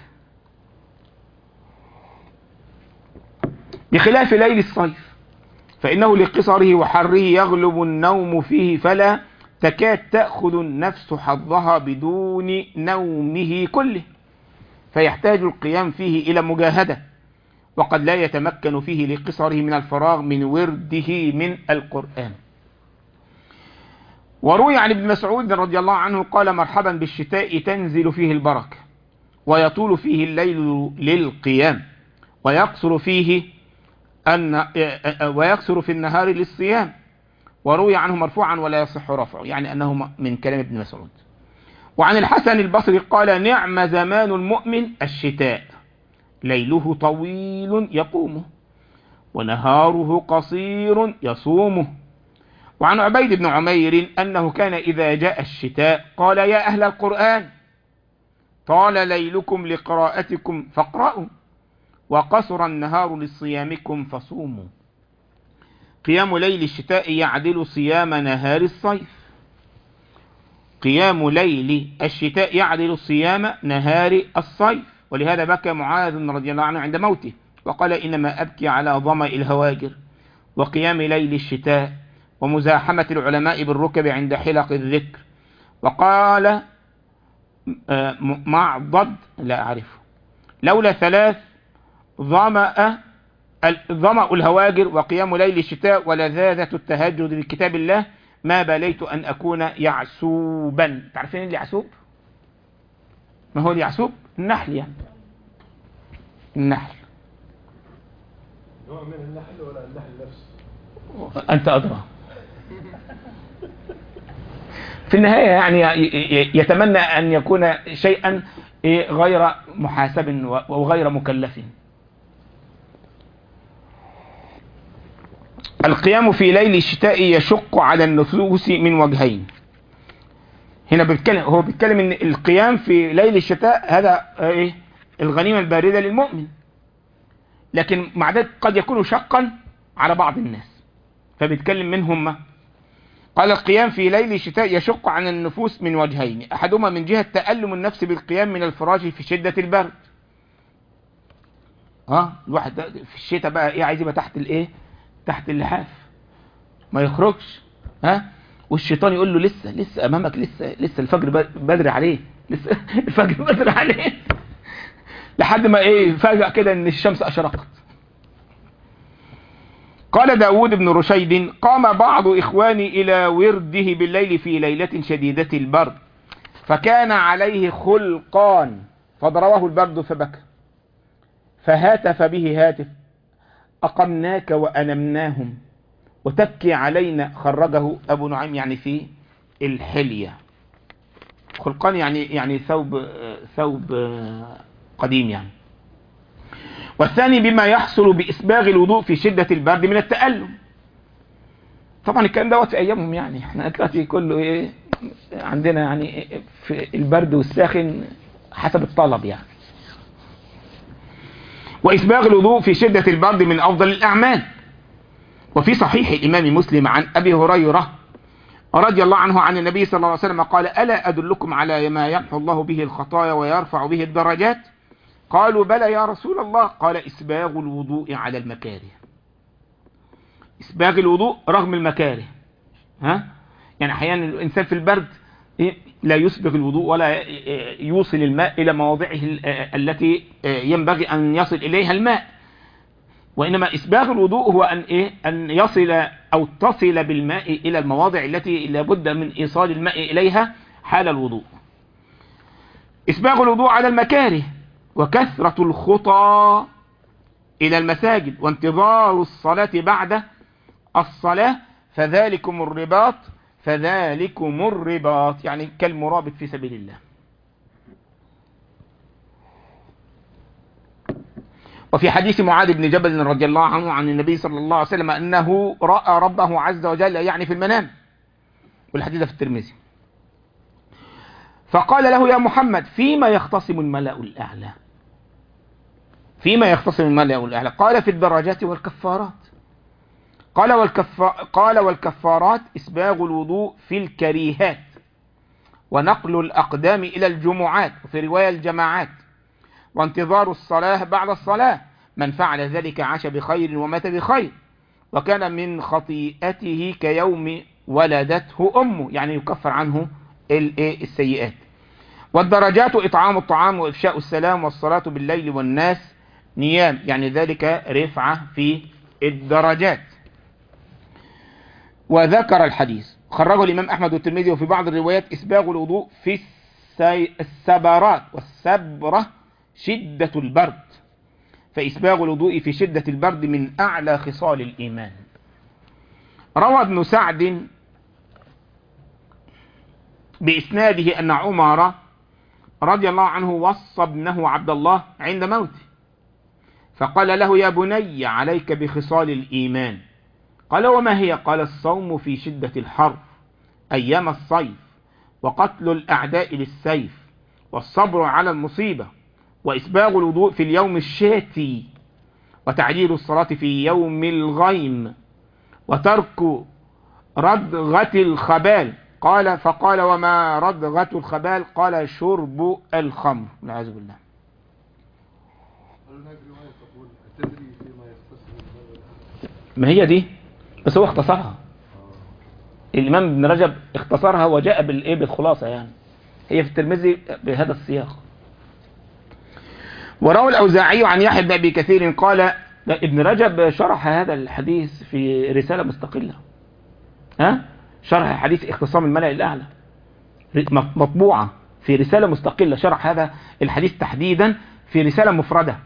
بخلاف ليل الصيف فإنه لقصره وحره يغلب النوم فيه، فلا تكاد تأخذ النفس حظها بدون نومه كله، فيحتاج القيام فيه إلى مجاهدة، وقد لا يتمكن فيه لقصره من الفراغ من ورده من القرآن. وروي عن ابن مسعود رضي الله عنه قال: مرحبا بالشتاء تنزل فيه البركة، ويطول فيه الليل للقيام، ويقصر فيه أن ويقصر في النهار للصيام. وروي عنه مرفوعا ولا يصح رفعه، يعني أنه من كلام ابن مسعود. وعن الحسن البصري قال: نعم زمان المؤمن الشتاء، ليله طويل يقومه، ونهاره قصير يصومه. وعن عبيد بن عمير أنه كان إذا جاء الشتاء قال: يا أهل القرآن، طال ليلكم لقراءتكم فاقرأوا، وقصر النهار لصيامكم فصوموا. قيام ليل الشتاء يعدل صيام نهار الصيف. قيام ليل الشتاء يعدل صيام نهار الصيف. ولهذا بكى معاذ رضي الله عنه عند موته وقال: إنما أبكي على ظمأ الهواجر وقيام ليل الشتاء ومزاحمة العلماء بالركب عند حلق الذكر. وقال معضد لا أعرفه: لولا ثلاث ظمأ ظمأ الهواجر وقيام ليل الشتاء ولذاذة التهجد بكتاب الله ما بليت أن أكون يعسوبا. تعرفين اللي يعسوب؟ ما هو اليعسوب؟ النحل، يعني النحل. نوع من النحل ولا النحل نفسه؟ أنت أدرى. في النهاية يعني يتمنى أن يكون شيئا غير محاسب وغير مكلف. القيام في ليل الشتاء يشق على النفوس من وجهين. هنا بيتكلم هو بيتكلم ان القيام في ليل الشتاء هذا ايه الغنيمة الباردة للمؤمن، لكن مع ذلك قد يكون شقا على بعض الناس، فبيتكلم منهم. قال: القيام في ليل الشتاء يشق عن النفوس من وجهين، احدهما من جهة تألم النفس بالقيام من الفراش في شدة البرد. اه الواحد في الشتاء بقى ايه عايز يبقى تحت الايه تحت اللحاف ما يخرجش، ها والشيطان يقول له لسه لسه امامك، لسه لسه الفجر بدري عليه، لسه الفجر بدري عليه، لحد ما ايه فجأة كده ان الشمس اشرقت. قال داود بن رشيد: قام بعض إخواني إلى ورده بالليل في ليلة شديدة البرد، فكان عليه خلقان فضربه البرد فبكى، فهاتف به هاتف: أقمناك وأنمناهم وتبكي علينا. خرجه أبو نعيم يعني في الحلية. خلقان يعني يعني ثوب ثوب قديم يعني. والثاني بما يحصل بإسباغ الوضوء في شدة البرد من التألم. طبعا الكلام دوت في أيامهم، يعني احنا دلوقتي كله ايه عندنا يعني في البرد والساخن حسب الطلب يعني. وإسباغ الوضوء في شدة البرد من أفضل الأعمال. وفي صحيح الإمام مسلم عن أبي هريرة رضي الله عنه عن النبي صلى الله عليه وسلم قال: ألا أدلكم على ما يمحو الله به الخطايا ويرفع به الدرجات؟ قالوا: بلى يا رسول الله. قال: إسباغ الوضوء على المكاره. إسباغ الوضوء رغم المكاره. ها؟ يعني أحيانا الإنسان في البرد لا يسبغ الوضوء ولا يوصل الماء إلى مواضعه التي ينبغي أن يصل إليها الماء، وإنما إسباغ الوضوء هو أن إيه أن يصل أو تصل بالماء إلى المواضع التي لابد من إيصال الماء إليها حال الوضوء. إسباغ الوضوء على المكاره، وكثرة الخطى إلى المساجد، وانتظار الصلاة بعد الصلاة، فذلكم الرباط فذلكم الرباط يعني كالمرابط في سبيل الله. وفي حديث معاذ بن جبل رضي الله عنه عن النبي صلى الله عليه وسلم أنه رأى ربه عز وجل يعني في المنام، والحديث في الترمذي، فقال له: يا محمد فيما يختصم الملأ الأعلى؟ فيما يختصم الملأ الأعلى؟ قال: في الدرجات والكفارات. قال والكف... قال والكفارات إسباغ الوضوء في الكريهات، ونقل الأقدام إلى الجمعات، وفي رواية الجماعات، وانتظار الصلاة بعد الصلاة. من فعل ذلك عاش بخير ومات بخير، وكان من خطيئته كيوم ولدته أمه، يعني يكفر عنه السيئات. والدرجات إطعام الطعام وإفشاء السلام والصلاة بالليل والناس نيام، يعني ذلك رفعة في الدرجات. وذكر الحديث خرجه الإمام أحمد والترمذي، وفي بعض الروايات إسباغ الوضوء في السبرات، والسبرة شدة البرد، فإسباغ الوضوء في شدة البرد من أعلى خصال الإيمان. روى ابن سعد بإسناده أن عمر رضي الله عنه وصى ابنه عبد الله عند موته، فقال له: يا بني عليك بخصال الإيمان. قال: وما هي؟ قال: الصوم في شدة الحر أيام الصيف، وقتل الأعداء للسيف، والصبر على المصيبة، وإسباغ الوضوء في اليوم الشاتي، وتعجيل الصلاة في يوم الغيم، وترك ردغة الخبال. قال: فقال: وما ردغة الخبال؟ قال: شرب الخمر، والعياذ بالله. ما هي دي، بس هو اختصرها. الإمام ابن رجب اختصرها وجاء بالإيه بالخلاصة، يعني هي في الترمذي بهذا السياق. وروى الأوزاعي عن يحيى بن أبي كثير قال: ابن رجب شرح هذا الحديث في رسالة مستقلة، ها شرح حديث اختصام الملأ الأعلى مطبوعة في رسالة مستقلة، شرح هذا الحديث تحديدا في رسالة مفردة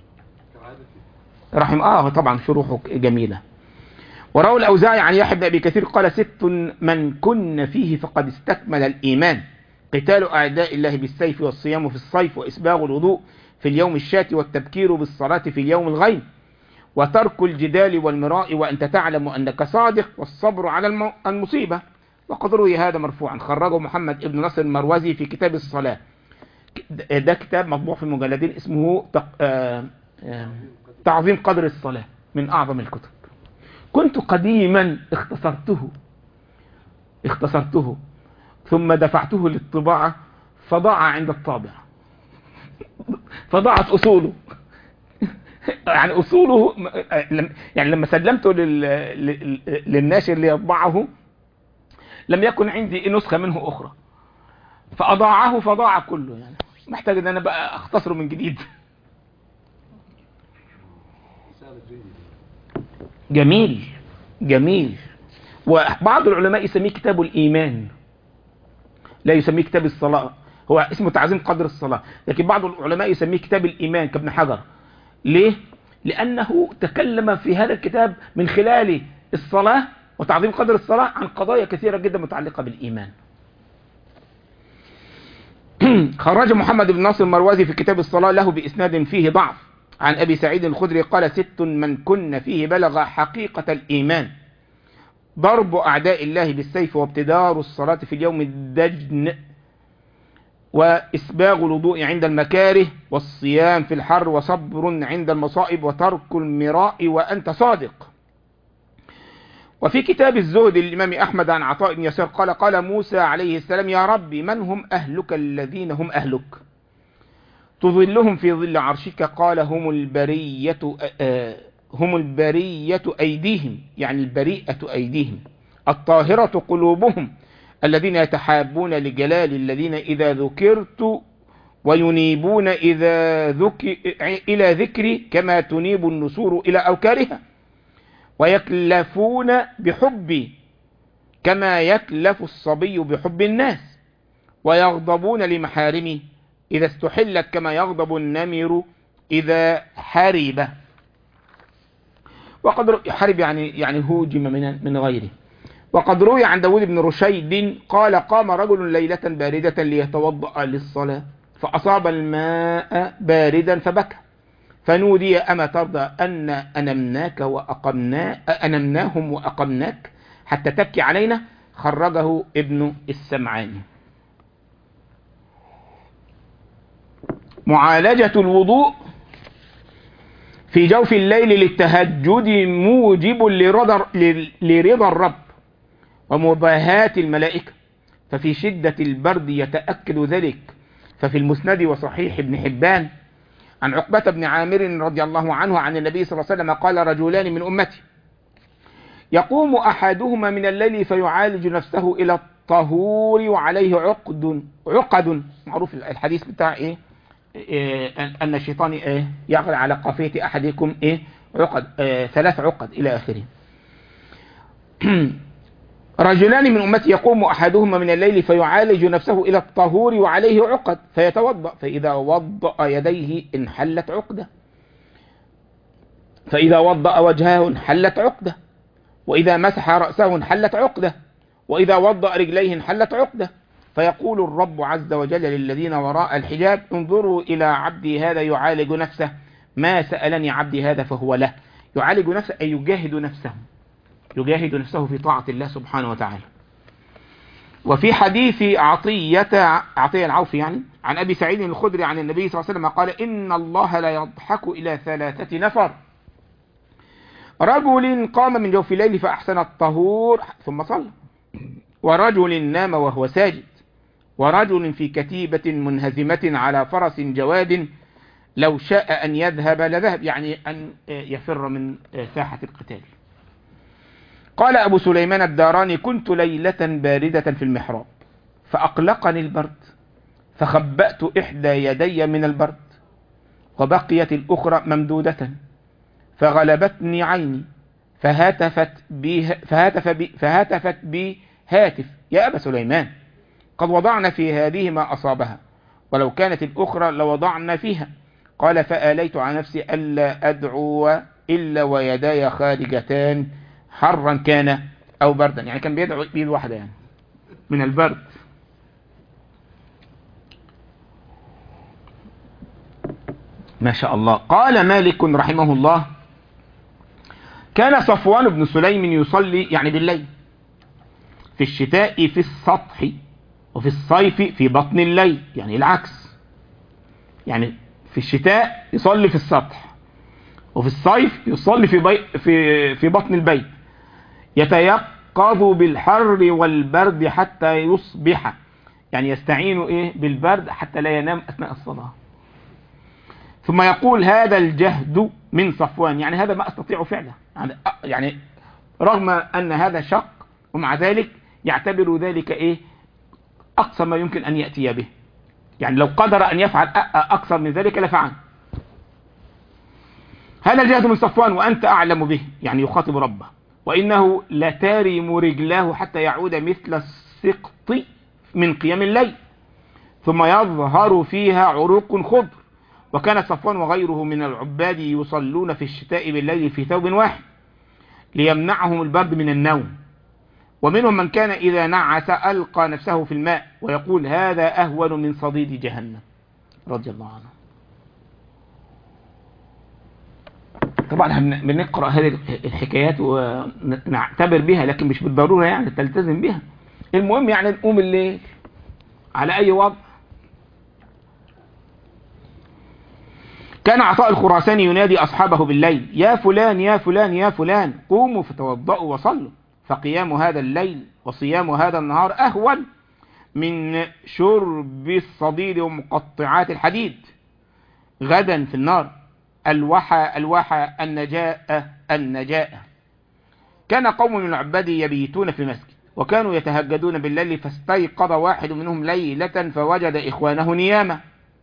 رحم آه طبعا شروحه جميلة. وروى الأوزاعي عن يحيى بن أبي كثير قال: ست من كن فيه فقد استكمل الإيمان: قتال أعداء الله بالسيف، والصيام في الصيف، وإسباغ الوضوء في اليوم الشاتي، والتبكير بالصلاة في اليوم الغيم، وترك الجدال والمراء، وأنت تعلم أنك صادق، والصبر على المصيبة. وقد روي هذا مرفوعا. خرجه محمد ابن نصر المروزي في كتاب الصلاة، ده كتاب مطبوع في مجلدين اسمه تعظيم قدر الصلاة، من أعظم الكتب. كنت قديما اختصرته اختصرته ثم دفعته للطباعة فضاع عند الطابع، فضاعت أصوله يعني أصوله يعني لما سلمته للناشر ليطبعه لم يكن عندي نسخة منه أخرى، فأضاعه فضاع كله، يعني محتاج أن أنا بقى أختصره من جديد. جميل جميل. وبعض العلماء يسميه كتاب الإيمان، لا يسميه كتاب الصلاة، هو اسمه تعظيم قدر الصلاة، لكن بعض العلماء يسميه كتاب الإيمان كابن حجر. ليه؟ لأنه تكلم في هذا الكتاب من خلال الصلاة وتعظيم قدر الصلاة عن قضايا كثيرة جدا متعلقة بالإيمان. خرج محمد بن ناصر المروزي في كتاب الصلاة له بإسناد فيه ضعف عن أبي سعيد الخدري قال: ست من كن فيه بلغ حقيقة الإيمان: ضرب أعداء الله بالسيف، وابتدار الصلاة في اليوم الدجن، وإسباغ الوضوء عند المكاره، والصيام في الحر، وصبر عند المصائب، وترك المراء وأنت صادق. وفي كتاب الزهد للإمام أحمد عن عطاء بن يسار قال قال موسى عليه السلام يا ربي من هم أهلك الذين هم أهلك تظلهم في ظل عرشك قال هم البرية آه هم البرية أيديهم يعني البريئة أيديهم الطاهرة قلوبهم الذين يتحابون لجلال الذين إذا ذكرت وينيبون إذا ذك... إلى ذكري كما تنيب النسور إلى أوكارها ويكلفون بحبي كما يكلف الصبي بحب الناس ويغضبون لمحارمي إذا استحلت كما يغضب النمر إذا حرب. وقد حرب يعني يعني هوجم من من غيره. وقد روي عن داود بن رشيد قال قام رجل ليلة باردة ليتوضأ للصلاة فأصاب الماء باردا فبكى فنودي أما ترضى أن أنمناك وأقمنا أنمناهم وأقمناك حتى تبكي علينا. خرجه ابن السمعاني. معالجة الوضوء في جوف الليل للتهجد موجب لرضا لرضا الرب ومباهاة الملائكة ففي شدة البرد يتأكد ذلك. ففي المسند وصحيح ابن حبان عن عقبة بن عامر رضي الله عنه عن النبي صلى الله عليه وسلم قال رجلان من أمتي يقوم أحدهما من الليل فيعالج نفسه إلى الطهور وعليه عقد عقد معروف الحديث بتاع إيه, إيه أن الشيطان إيه يغلى على قافية أحدكم إيه عقد إيه ثلاث عقد إلى آخره. رجلان من أمتي يقوم أحدهما من الليل فيعالج نفسه إلى الطهور وعليه عقد فيتوضأ فإذا وضأ يديه انحلت عقدة فإذا وضأ وجهه انحلت عقدة وإذا مسح رأسه انحلت عقدة وإذا وضأ رجليه انحلت عقدة فيقول الرب عز وجل للذين وراء الحجاب انظروا إلى عبدي هذا يعالج نفسه ما سألني عبدي هذا فهو له. يعالج نفسه أي يجاهد نفسه يجاهد نفسه في طاعة الله سبحانه وتعالى. وفي حديث عطية عطية العوفي يعني عن أبي سعيد الخدري عن النبي صلى الله عليه وسلم قال إن الله لا يضحك إلى ثلاثة نفر رجل قام من جوف الليل فأحسن الطهور ثم صلى ورجل نام وهو ساجد ورجل في كتيبة منهزمة على فرس جواد لو شاء أن يذهب لذهب يعني أن يفر من ساحة القتال. قال أبو سليمان الداراني كنت ليلة باردة في المحراب فأقلقني البرد فخبأت إحدى يدي من البرد وبقيت الأخرى ممدودة فغلبتني عيني فهاتفت بي فهاتف بي فهاتفت بي هاتف يا أبا سليمان قد وضعنا في هذه ما أصابها ولو كانت الأخرى لوضعنا فيها. قال فآليت على نفسي ألا أدعو إلا ويداي خارجتان حرا كان أو بردا يعني كان بيدعو بيد واحدة يعني من البرد. ما شاء الله. قال مالك رحمه الله كان صفوان بن سليم يصلي يعني بالليل في الشتاء في السطح وفي الصيف في بطن الليل يعني العكس يعني في الشتاء يصلي في السطح وفي الصيف يصلي في بي في في بطن البيت يتيقظ بالحر والبرد حتى يصبح يعني يستعين ايه بالبرد حتى لا ينام اثناء الصلاة. ثم يقول هذا الجهد من صفوان يعني هذا ما استطيع فعله يعني, يعني رغم ان هذا شق ومع ذلك يعتبر ذلك ايه اقصى ما يمكن ان يأتي به يعني لو قدر ان يفعل اكثر من ذلك لفعل. هذا الجهد من صفوان وانت اعلم به يعني يخاطب ربه وانه لتارم رجلاه حتى يعود مثل السقط من قيام الليل ثم يظهر فيها عروق خضر. وكان صفوان وغيره من العباد يصلون في الشتاء بالليل في ثوب واحد ليمنعهم البرد من النوم ومنهم من كان إذا نعس ألقى نفسه في الماء ويقول هذا أهون من صديد جهنم رضي الله عنه. طبعا بنقرأ هذه الحكايات ونعتبر بها لكن مش بالضرورة يعني تلتزم بها. المهم يعني نقوم الليل على أي وضع. كان عطاء الخراساني ينادي أصحابه بالليل يا فلان يا فلان يا فلان قوموا فتوضأوا وصلوا فقيام هذا الليل وصيام هذا النهار أهون من شرب الصديد ومقطعات الحديد غدا في النار. الوحى الوحى النجاء النجاء. كان قوم من العباد يبيتون في المسجد وكانوا يتهجدون بالليل، فاستيقظ واحد منهم ليلة فوجد إخوانه نياما،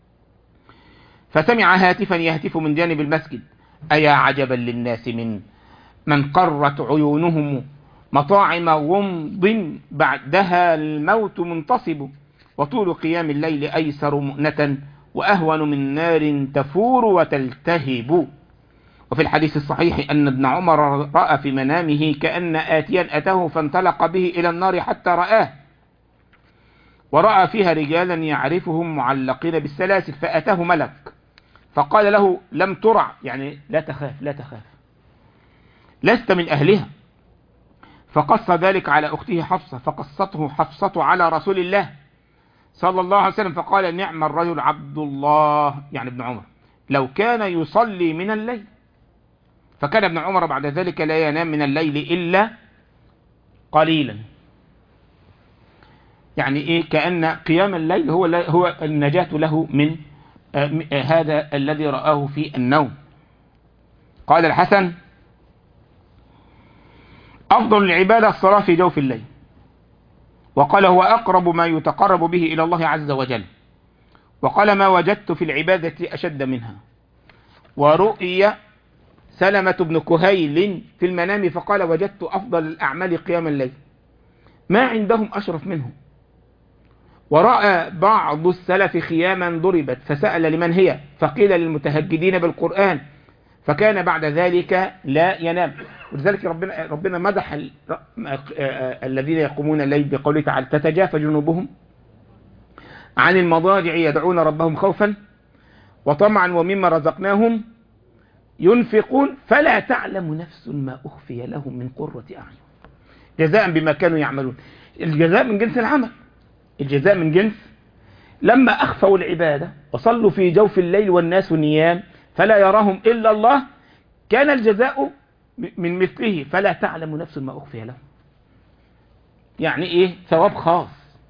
فسمع هاتفا يهتف من جانب المسجد: أيا عجبا للناس من من قرت عيونهم مطاعم غمض بعدها الموت منتصب، وطول قيام الليل أيسر مؤنة وأهون من نار تفور وتلتهب. وفي الحديث الصحيح أن ابن عمر رأى في منامه كأن آتيا أتاه فانطلق به إلى النار حتى رآه، ورأى فيها رجالا يعرفهم معلقين بالسلاسل، فأتاه ملك فقال له: لم ترع، يعني لا تخاف لا تخاف لست من أهلها. فقص ذلك على أخته حفصة، فقصته حفصة على رسول الله صلى الله عليه وسلم، فقال: نعم الرجل عبد الله، يعني ابن عمر، لو كان يصلي من الليل. فكان ابن عمر بعد ذلك لا ينام من الليل إلا قليلا. يعني إيه؟ كأن قيام الليل هو هو النجاة له من هذا الذي رآه في النوم. قال الحسن: أفضل العبادة الصلاة في جوف الليل. وقال: هو أقرب ما يتقرب به إلى الله عز وجل. وقال: ما وجدت في العبادة أشد منها. ورؤي سلمة بن كهيل في المنام فقال: وجدت أفضل الأعمال قيام الليل، ما عندهم أشرف منه. ورأى بعض السلف خياما ضربت فسأل لمن هي، فقيل للمتهجدين بالقرآن، فكان بعد ذلك لا ينام. ولذلك ربنا ربنا مدح ال... الذين يقومون الليل بقوله تعالى: تتجافى جنوبهم عن المضاجع يدعون ربهم خوفا وطمعا ومما رزقناهم ينفقون فلا تعلم نفس ما أخفي لهم من قرة أعين جزاء بما كانوا يعملون. الجزاء من جنس العمل، الجزاء من جنس. لما أخفوا العبادة وصلوا في جوف الليل والناس نيام فلا يراهم إلا الله، كان الجزاء من مثله: فلا تعلم نفس ما أخفي لهم. يعني إيه؟ ثواب خاص.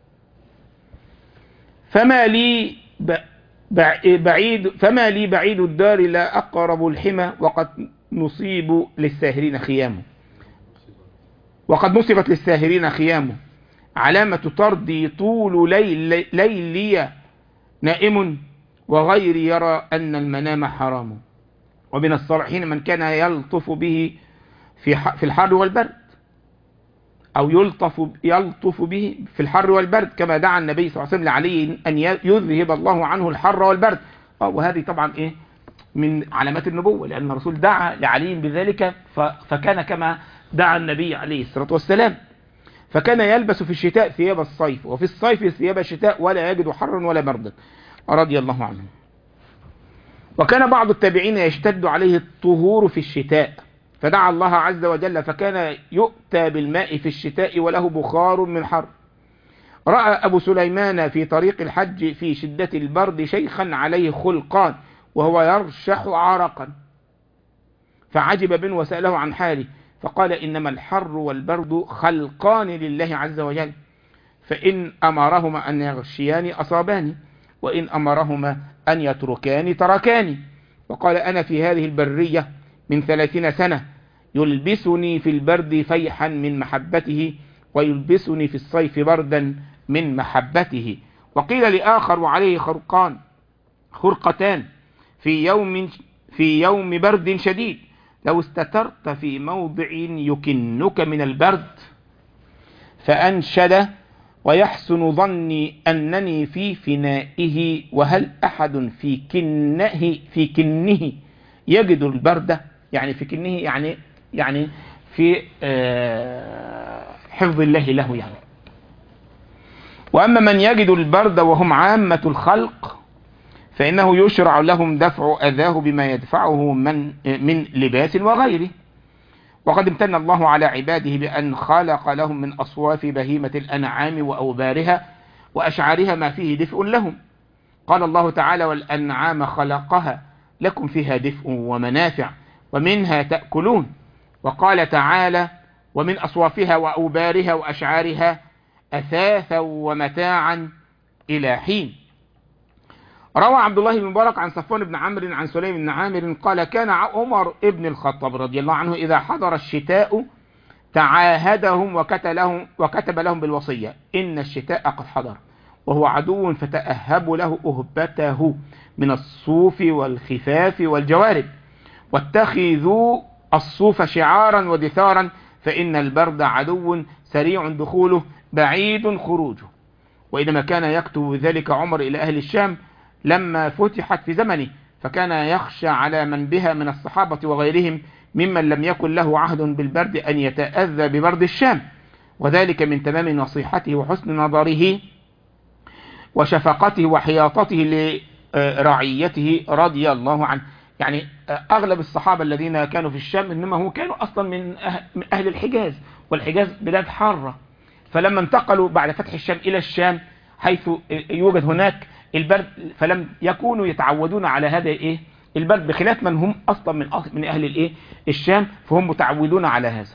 فما لي بعيد فما لي بعيد الدار لا أقرب الحمى وقد نصيب للساهرين خيامه وقد نصبت للساهرين خيامه علامة طردي طول ليل ليلي نائم وغيري يرى أن المنام حرام. ومن الصالحين من كان يلطف به في في الحر والبرد، أو يلطف يلطف به في الحر والبرد، كما دعا النبي صلى الله عليه وسلم لعلي أن يذهب الله عنه الحر والبرد. وهذه طبعا إيه من علامات النبوة، لأن الرسول دعا لعلي بذلك، فكان كما دعا النبي عليه الصلاة والسلام. فكان يلبس في الشتاء ثياب الصيف، وفي الصيف ثياب الشتاء، ولا يجد حرا ولا بردا، رضي الله عنه. وكان بعض التابعين يشتد عليه الطهور في الشتاء، فدعا الله عز وجل فكان يؤتى بالماء في الشتاء وله بخار من حر. رأى أبو سليمان في طريق الحج في شدة البرد شيخا عليه خلقان وهو يرشح عرقا، فعجب منه وسأله عن حاله، فقال: إنما الحر والبرد خلقان لله عز وجل، فإن أمرهما أن يغشيان أصاباني، وإن أمرهما أن يتركان تركاني. وقال: أنا في هذه البرية من ثلاثين سنة، يلبسني في البرد فيحا من محبته، ويلبسني في الصيف بردا من محبته. وقيل لآخر: وعليه خرقان خرقتان في يوم في يوم برد شديد، لو استترت في موضع يكنك من البرد. فأنشد: ويحسن ظني أنني في فنائه، وهل أحد في كنه في كنه يجد البرد. يعني في كنه يعني يعني في حفظ الله له يعني. وأما من يجد البرد وهم عامة الخلق فإنه يشرع لهم دفع أذاه بما يدفعه من من لباس وغيره. وقد امتن الله على عباده بأن خلق لهم من أصواف بهيمة الأنعام وأوبارها وأشعارها ما فيه دفء لهم. قال الله تعالى: والأنعام خلقها لكم فيها دفء ومنافع ومنها تأكلون. وقال تعالى: ومن أصوافها وأوبارها وأشعارها أثاثا ومتاعا إلى حين. روى عبد الله بن مبارك عن صفوان بن عمرو عن سليم بن عامر قال كان عمر ابن الخطاب رضي الله عنه إذا حضر الشتاء تعاهدهم وكتب وكتب لهم بالوصية إن الشتاء قد حضر وهو عدو فتأهبوا له أهبته من الصوف والخفاف والجوارب، واتخذوا الصوف شعارا ودثارا فإن البرد عدو سريع دخوله بعيد خروجه. وإنما كان يكتب ذلك عمر إلى أهل الشام لما فتحت في زمنه، فكان يخشى على من بها من الصحابة وغيرهم ممن لم يكن له عهد بالبرد أن يتأذى ببرد الشام، وذلك من تمام نصيحته وحسن نظره وشفقته وحياطته لرعيته رضي الله عنه. يعني أغلب الصحابة الذين كانوا في الشام إنما هم كانوا أصلا من أهل الحجاز، والحجاز بلاد حارة، فلما انتقلوا بعد فتح الشام إلى الشام حيث يوجد هناك البرد فلم يكونوا يتعودون على هذا الايه البرد، بخلاف من هم اصلا من من اهل الايه الشام، فهم متعودون على هذا.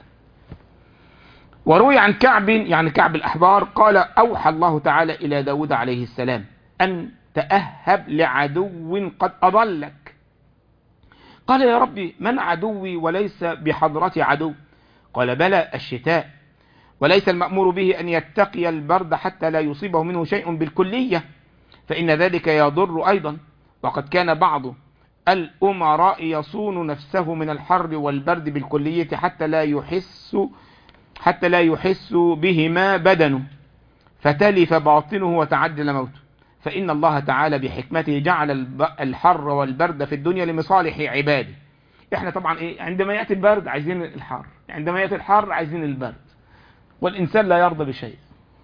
وروي عن كعب يعني كعب الاحبار قال اوحى الله تعالى الى داود عليه السلام ان تأهب لعدو قد اضلك. قال يا ربي من عدوي وليس بحضرتي عدو؟ قال بلى الشتاء، وليس المأمور به ان يتقي البرد حتى لا يصيبه منه شيء بالكلية، فإن ذلك يضر أيضا. وقد كان بعض الأمراء يصون نفسه من الحر والبرد بالكلية حتى لا يحس حتى لا يحس بهما بدنه فتلف باطنه وتعجل موته، فإن الله تعالى بحكمته جعل الحر والبرد في الدنيا لمصالح عباده. احنا طبعا ايه عندما يأتي البرد عايزين الحر، عندما يأتي الحر عايزين البرد، والإنسان لا يرضى بشيء.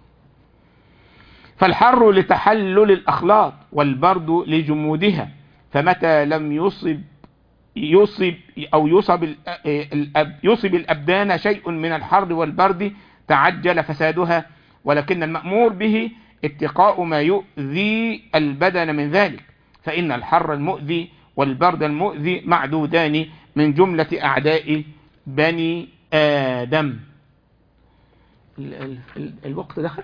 فالحر لتحلل الأخلاط والبرد لجمودها، فمتى لم يصب يصب أو يصب يصب الأبدان شيء من الحر والبرد تعجل فسادها، ولكن المأمور به اتقاء ما يؤذي البدن من ذلك، فإن الحر المؤذي والبرد المؤذي معدودان من جملة أعداء بني آدم. ال ال ال الوقت دخل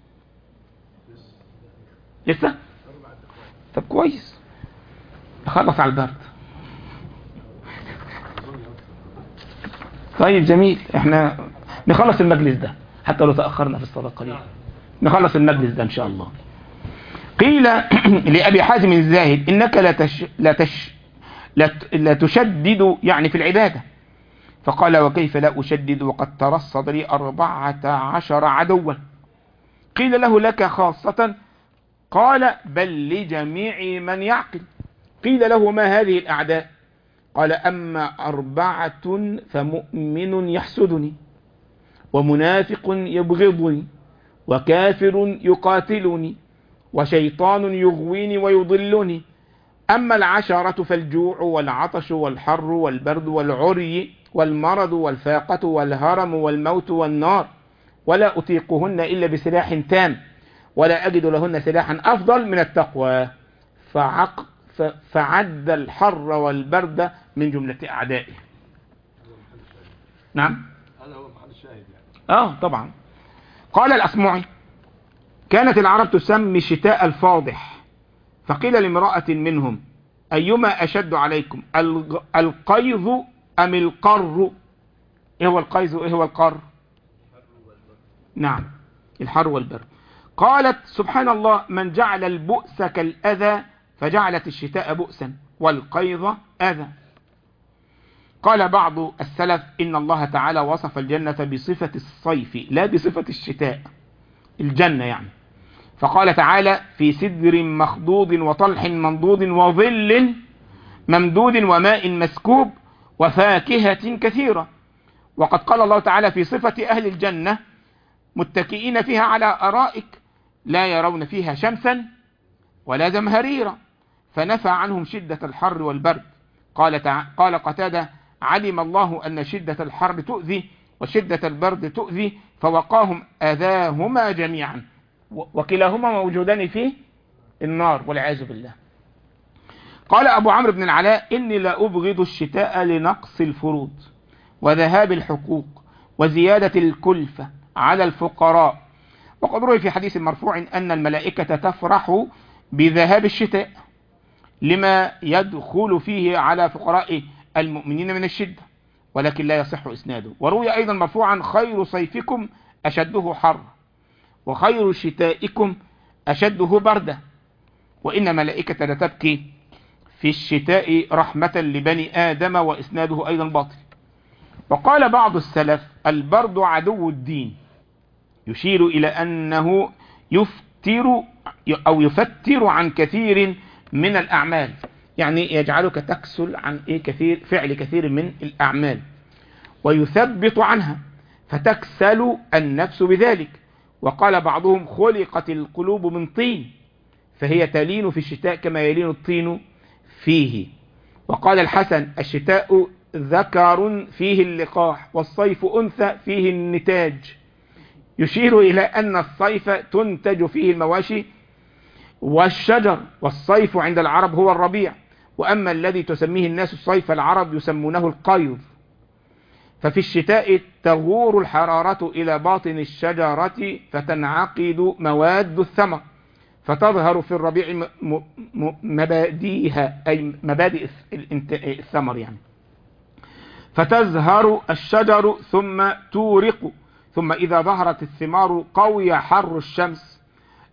لسه؟ طب كويس نخلص على البرد. طيب جميل، احنا نخلص المجلس ده حتى لو تأخرنا في الصلاة قليلا، نخلص المجلس ده ان شاء الله. قيل لأبي حازم الزاهد انك لا تش لا تش لا تشدد يعني في العبادة، فقال وكيف لا أشدد وقد ترصد لي أربعة عشر عدوا. قيل له لك خاصة؟ قال بل لجميع من يعقل. قيل له ما هذه الأعداء؟ قال أما أربعة فمؤمن يحسدني، ومنافق يبغضني، وكافر يقاتلني، وشيطان يغويني ويضلني. أما العشرة فالجوع والعطش والحر والبرد والعري والمرض والفاقة والهرم والموت والنار، ولا أطيقهن إلا بسلاح تام، ولا أجد لهن سلاحا أفضل من التقوى. فعق فعد الحر والبرد من جملة أعدائه. نعم هذا هو محل الشاهد يعني. آه طبعا. قال الأصمعي كانت العرب تسمي الشتاء الفاضح، فقيل لامرأة منهم أيما أشد عليكم القيظ أم القر؟ إيه هو القيظ وإيه هو القر؟ نعم الحر والبرد. قالت سبحان الله من جعل البؤس كالأذى فجعلت الشتاء بؤسا والقيظ أذى. قال بعض السلف إن الله تعالى وصف الجنة بصفة الصيف لا بصفة الشتاء، الجنة يعني، فقال تعالى في سدر مخضود وطلح منضود وظل ممدود وماء مسكوب وفاكهة كثيرة. وقد قال الله تعالى في صفة أهل الجنة متكئين فيها على أرائك لا يرون فيها شمسا ولا زمهريرا، فنفى عنهم شدة الحر والبرد. قال تع... قال قتادة علم الله أن شدة الحر تؤذي وشدة البرد تؤذي فوقاهم أذاهما جميعا، وكلاهما موجودان في النار والعياذ بالله. قال أبو عمرو بن العلاء إني لا أبغض الشتاء لنقص الفروض وذهاب الحقوق وزيادة الكلفة على الفقراء. وقد روي في حديث مرفوع أن الملائكة تفرح بذهاب الشتاء لما يدخل فيه على فقراء المؤمنين من الشدة، ولكن لا يصح إسناده. وروي أيضا مرفوعا: خير صيفكم أشده حر، وخير شتائكم أشده بردة، وإن ملائكة لتبكي في الشتاء رحمة لبني آدم، وإسناده أيضا باطل. وقال بعض السلف: البرد عدو الدين، يشير إلى أنه يفتر أو يفتر عن كثير من الأعمال، يعني يجعلك تكسل عن إيه كثير فعل كثير من الأعمال ويثبط عنها فتكسل النفس بذلك. وقال بعضهم: خلقت القلوب من طين، فهي تلين في الشتاء كما يلين الطين فيه. وقال الحسن: الشتاء ذكر فيه اللقاح، والصيف أنثى فيه النتاج، يشير إلى أن الصيف تنتج فيه المواشي والشجر، والصيف عند العرب هو الربيع، وأما الذي تسميه الناس الصيف العرب يسمونه القيظ. ففي الشتاء تغور الحرارة إلى باطن الشجرة فتنعقد مواد الثمر، فتظهر في الربيع مبادئها، أي مبادئ الثمر يعني، فتزهر الشجر ثم تورق، ثم إذا ظهرت الثمار قوي حر الشمس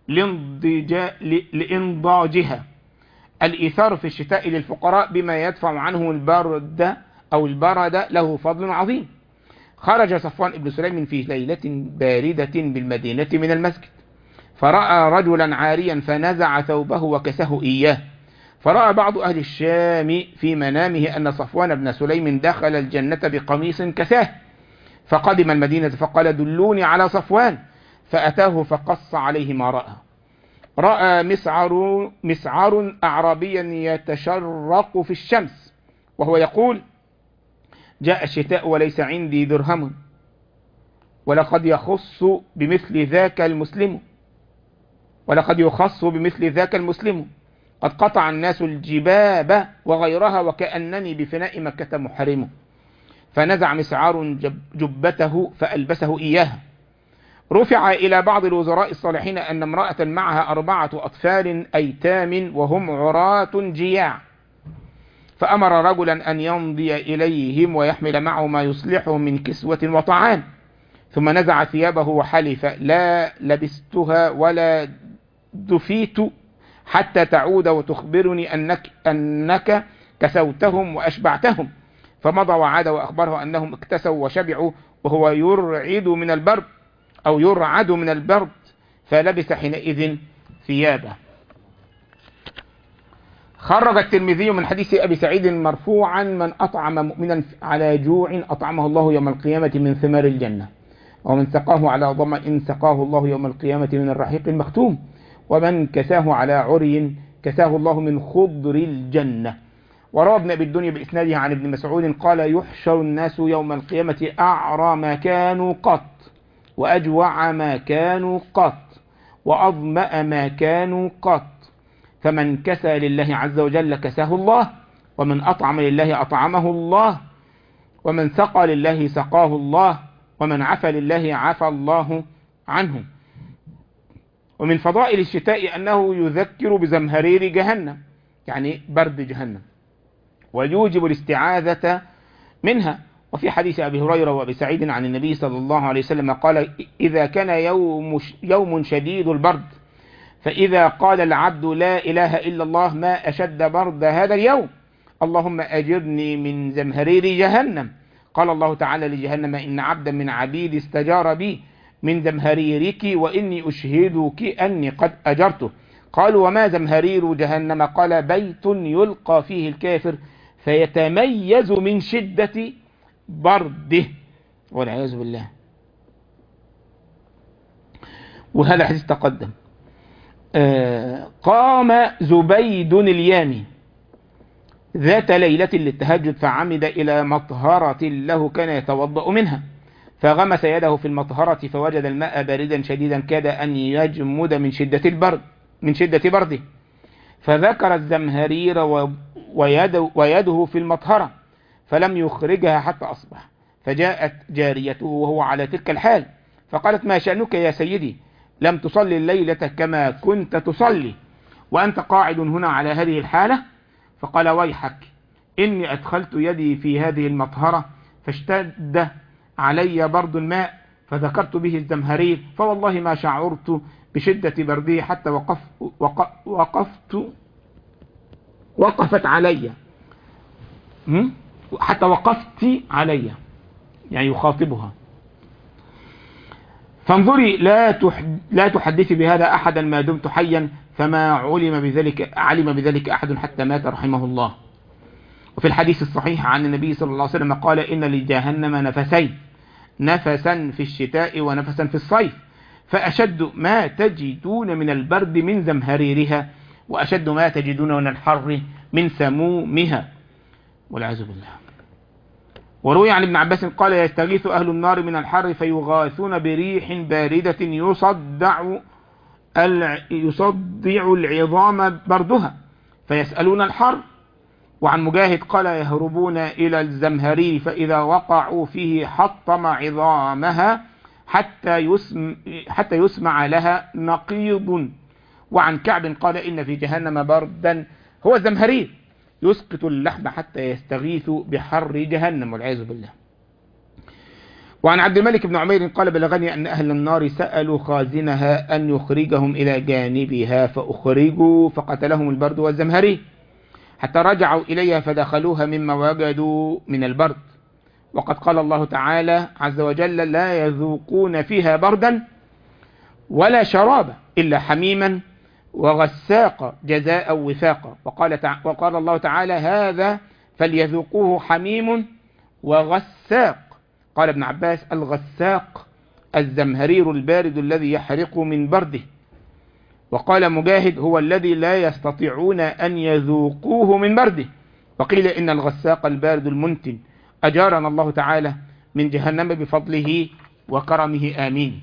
لإنضاجها. الإيثار في الشتاء للفقراء بما يدفع عنه البرد أو البرد له فضل عظيم. خرج صفوان بن سليم في ليلة باردة بالمدينة من المسجد، فرأى رجلا عاريا فنزع ثوبه وكسه إياه، فرأى بعض أهل الشام في منامه أن صفوان بن سليم دخل الجنة بقميص كساه، فقدم المدينة فقال: دلوني على صفوان، فأتاه فقص عليه ما رأى. رأى مسعر, مسعر أعرابيا يتشرق في الشمس وهو يقول: جاء الشتاء وليس عندي درهم، ولقد يخص بمثل ذاك المسلم ولقد يخص بمثل ذاك المسلم قد قطع الناس الجباب وغيرها وكأنني بفناء مكة محرم. فنزع مسعار جبته فألبسه إياها. رفع إلى بعض الوزراء الصالحين أن امرأة معها أربعة أطفال أيتام وهم عراة جياع، فأمر رجلا أن يمضي إليهم ويحمل معه ما يصلحهم من كسوة وطعام، ثم نزع ثيابه وحلف: لا لبستها ولا دفيت حتى تعود وتخبرني أنك, أنك كسوتهم وأشبعتهم. فمضى وعاد وأخبره أنهم اكتسوا وشبعوا وهو يرعد من البرد أو يرعد من البرد، فلبس حينئذ ثيابه. خرج الترمذي من حديث أبي سعيد مرفوعا: من أطعم مؤمنا على جوع أطعمه الله يوم القيامة من ثمار الجنة، ومن سقاه على ظمأ سقاه الله يوم القيامة من الرحيق المختوم، ومن كساه على عري كساه الله من خضر الجنة. وروى ابن أبي الدنيا بإسناده عن ابن مسعود قال: يحشر الناس يوم القيامة أعرى ما كانوا قط، وأجوع ما كانوا قط، وأظمأ ما كانوا قط، فمن كسى لله عز وجل كساه الله، ومن أطعم لله أطعمه الله، ومن سقى لله سقاه الله، ومن عفى لله عفى الله عنه. ومن فضائل الشتاء أنه يذكر بزمهرير جهنم، يعني برد جهنم، ويوجب الاستعاذة منها. وفي حديث أبي هريرة وأبي سعيد عن النبي صلى الله عليه وسلم قال: إذا كان يوم, يوم شديد البرد، فإذا قال العبد لا إله إلا الله ما أشد برد هذا اليوم، اللهم أجرني من زمهرير جهنم. قال الله تعالى لجهنم: إن عبدا من عبيد استجار بي من زمهريرك وإني أشهدك أني قد أجرته. قالوا: وما زمهرير جهنم؟ قال: بيت يلقى فيه الكافر فيتميز من شدة برده، والعياذ بالله. وهذا حديث تقدم. آه قام زبيد اليامي ذات ليلة للتهجد فعمد إلى مطهرة له كان يتوضأ منها، فغمس يده في المطهرة فوجد الماء باردا شديدا كاد أن يجمد من شدة البرد من شدة برده، فذكر الزمهرير ويده, ويده في المطهرة فلم يخرجها حتى أصبح، فجاءت جاريته وهو على تلك الحال فقالت: ما شأنك يا سيدي؟ لم تصلي الليلة كما كنت تصلي وأنت قاعد هنا على هذه الحالة؟ فقال: ويحك، إني أدخلت يدي في هذه المطهرة فاشتد علي برد الماء فذكرت به الزمهرير، فوالله ما شعرت بشدة برده حتى وقف وق وقفت وقفت علي حتى وقفت علي، يعني يخاطبها. فانظري لا لا تحدثي بهذا أحدا ما دمت حيا، فما علم بذلك علم بذلك أحد حتى مات رحمه الله. وفي الحديث الصحيح عن النبي صلى الله عليه وسلم قال: إن لجهنم نفسين، نفسا في الشتاء ونفسا في الصيف، فأشد ما تجدون من البرد من زمهريرها، وأشد ما تجدون من الحر من سمومها، والعياذ بالله. وروي عن ابن عباس قال: يستغيث أهل النار من الحر فيغاثون بريح باردة يصدع يصدع العظام بردها فيسألون الحر. وعن مجاهد قال: يهربون إلى الزمهرير فإذا وقعوا فيه حطم عظامها حتى يسمع, حتى يسمع لها نقيض. وعن كعب قال: إن في جهنم بردا هو الزمهرير يسقط اللحم حتى يستغيث بحر جهنم، والعياذ بالله. وعن عبد الملك بن عمير قال: بلغني أن أهل النار سألوا خازنها أن يخرجهم إلى جانبها فأخرجوا فقتلهم البرد والزمهرير حتى رجعوا إليها فدخلوها مما وجدوا من البرد. وقد قال الله تعالى عز وجل: لا يذوقون فيها بردا ولا شرابا إلا حميما وغساق جزاء وفاقا. وقال, تع... وقال الله تعالى: هذا فليذوقوه حميم وغساق. قال ابن عباس: الغساق الزمهرير البارد الذي يحرق من برده. وقال مجاهد: هو الذي لا يستطيعون أن يذوقوه من برده. وقيل إن الغساق البارد المنتن. أجارنا الله تعالى من جهنم بفضله وكرمه، آمين.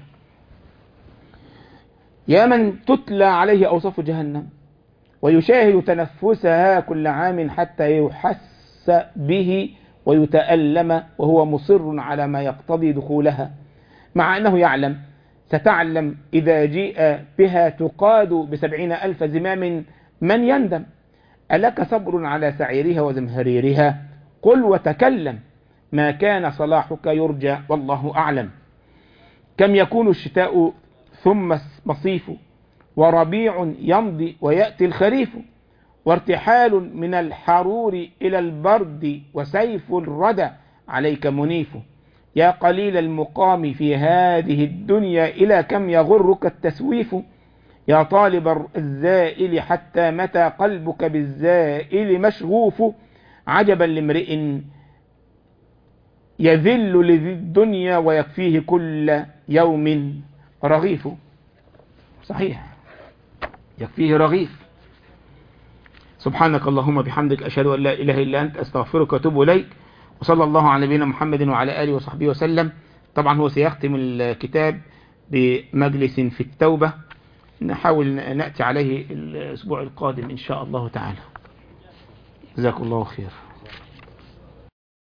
يا من تتلى عليه أوصاف جهنم ويشاهد تنفسها كل عام حتى يحس به ويتألم وهو مصر على ما يقتضي دخولها، مع أنه يعلم ستعلم إذا جيء بها تقاد بسبعين ألف زمام من يندم. ألك صبر على سعيرها وزمهريرها؟ قل وتكلم، ما كان صلاحك يرجى والله أعلم. كم يكون الشتاء ثم مصيف، وربيع يمضي ويأتي الخريف، وارتحال من الحرور إلى البرد، وسيف الردى عليك منيف. يا قليل المقام في هذه الدنيا إلى كم يغرك التسويف. يا طالب الزائل حتى متى قلبك بالزائل مشغوف. عجبا لامرئ يذل لذي الدنيا ويكفيه كل يوم رغيف. صحيح، يكفيه رغيف. سبحانك اللهم بحمدك، أشهد أن لا إله إلا أنت، أستغفرك وأتوب إليك. وصلى الله على نبينا محمد وعلى آله وصحبه وسلم. طبعا هو سيختم الكتاب بمجلس في التوبة، نحاول نأتي عليه الأسبوع القادم إن شاء الله تعالى. جزاكم الله خير.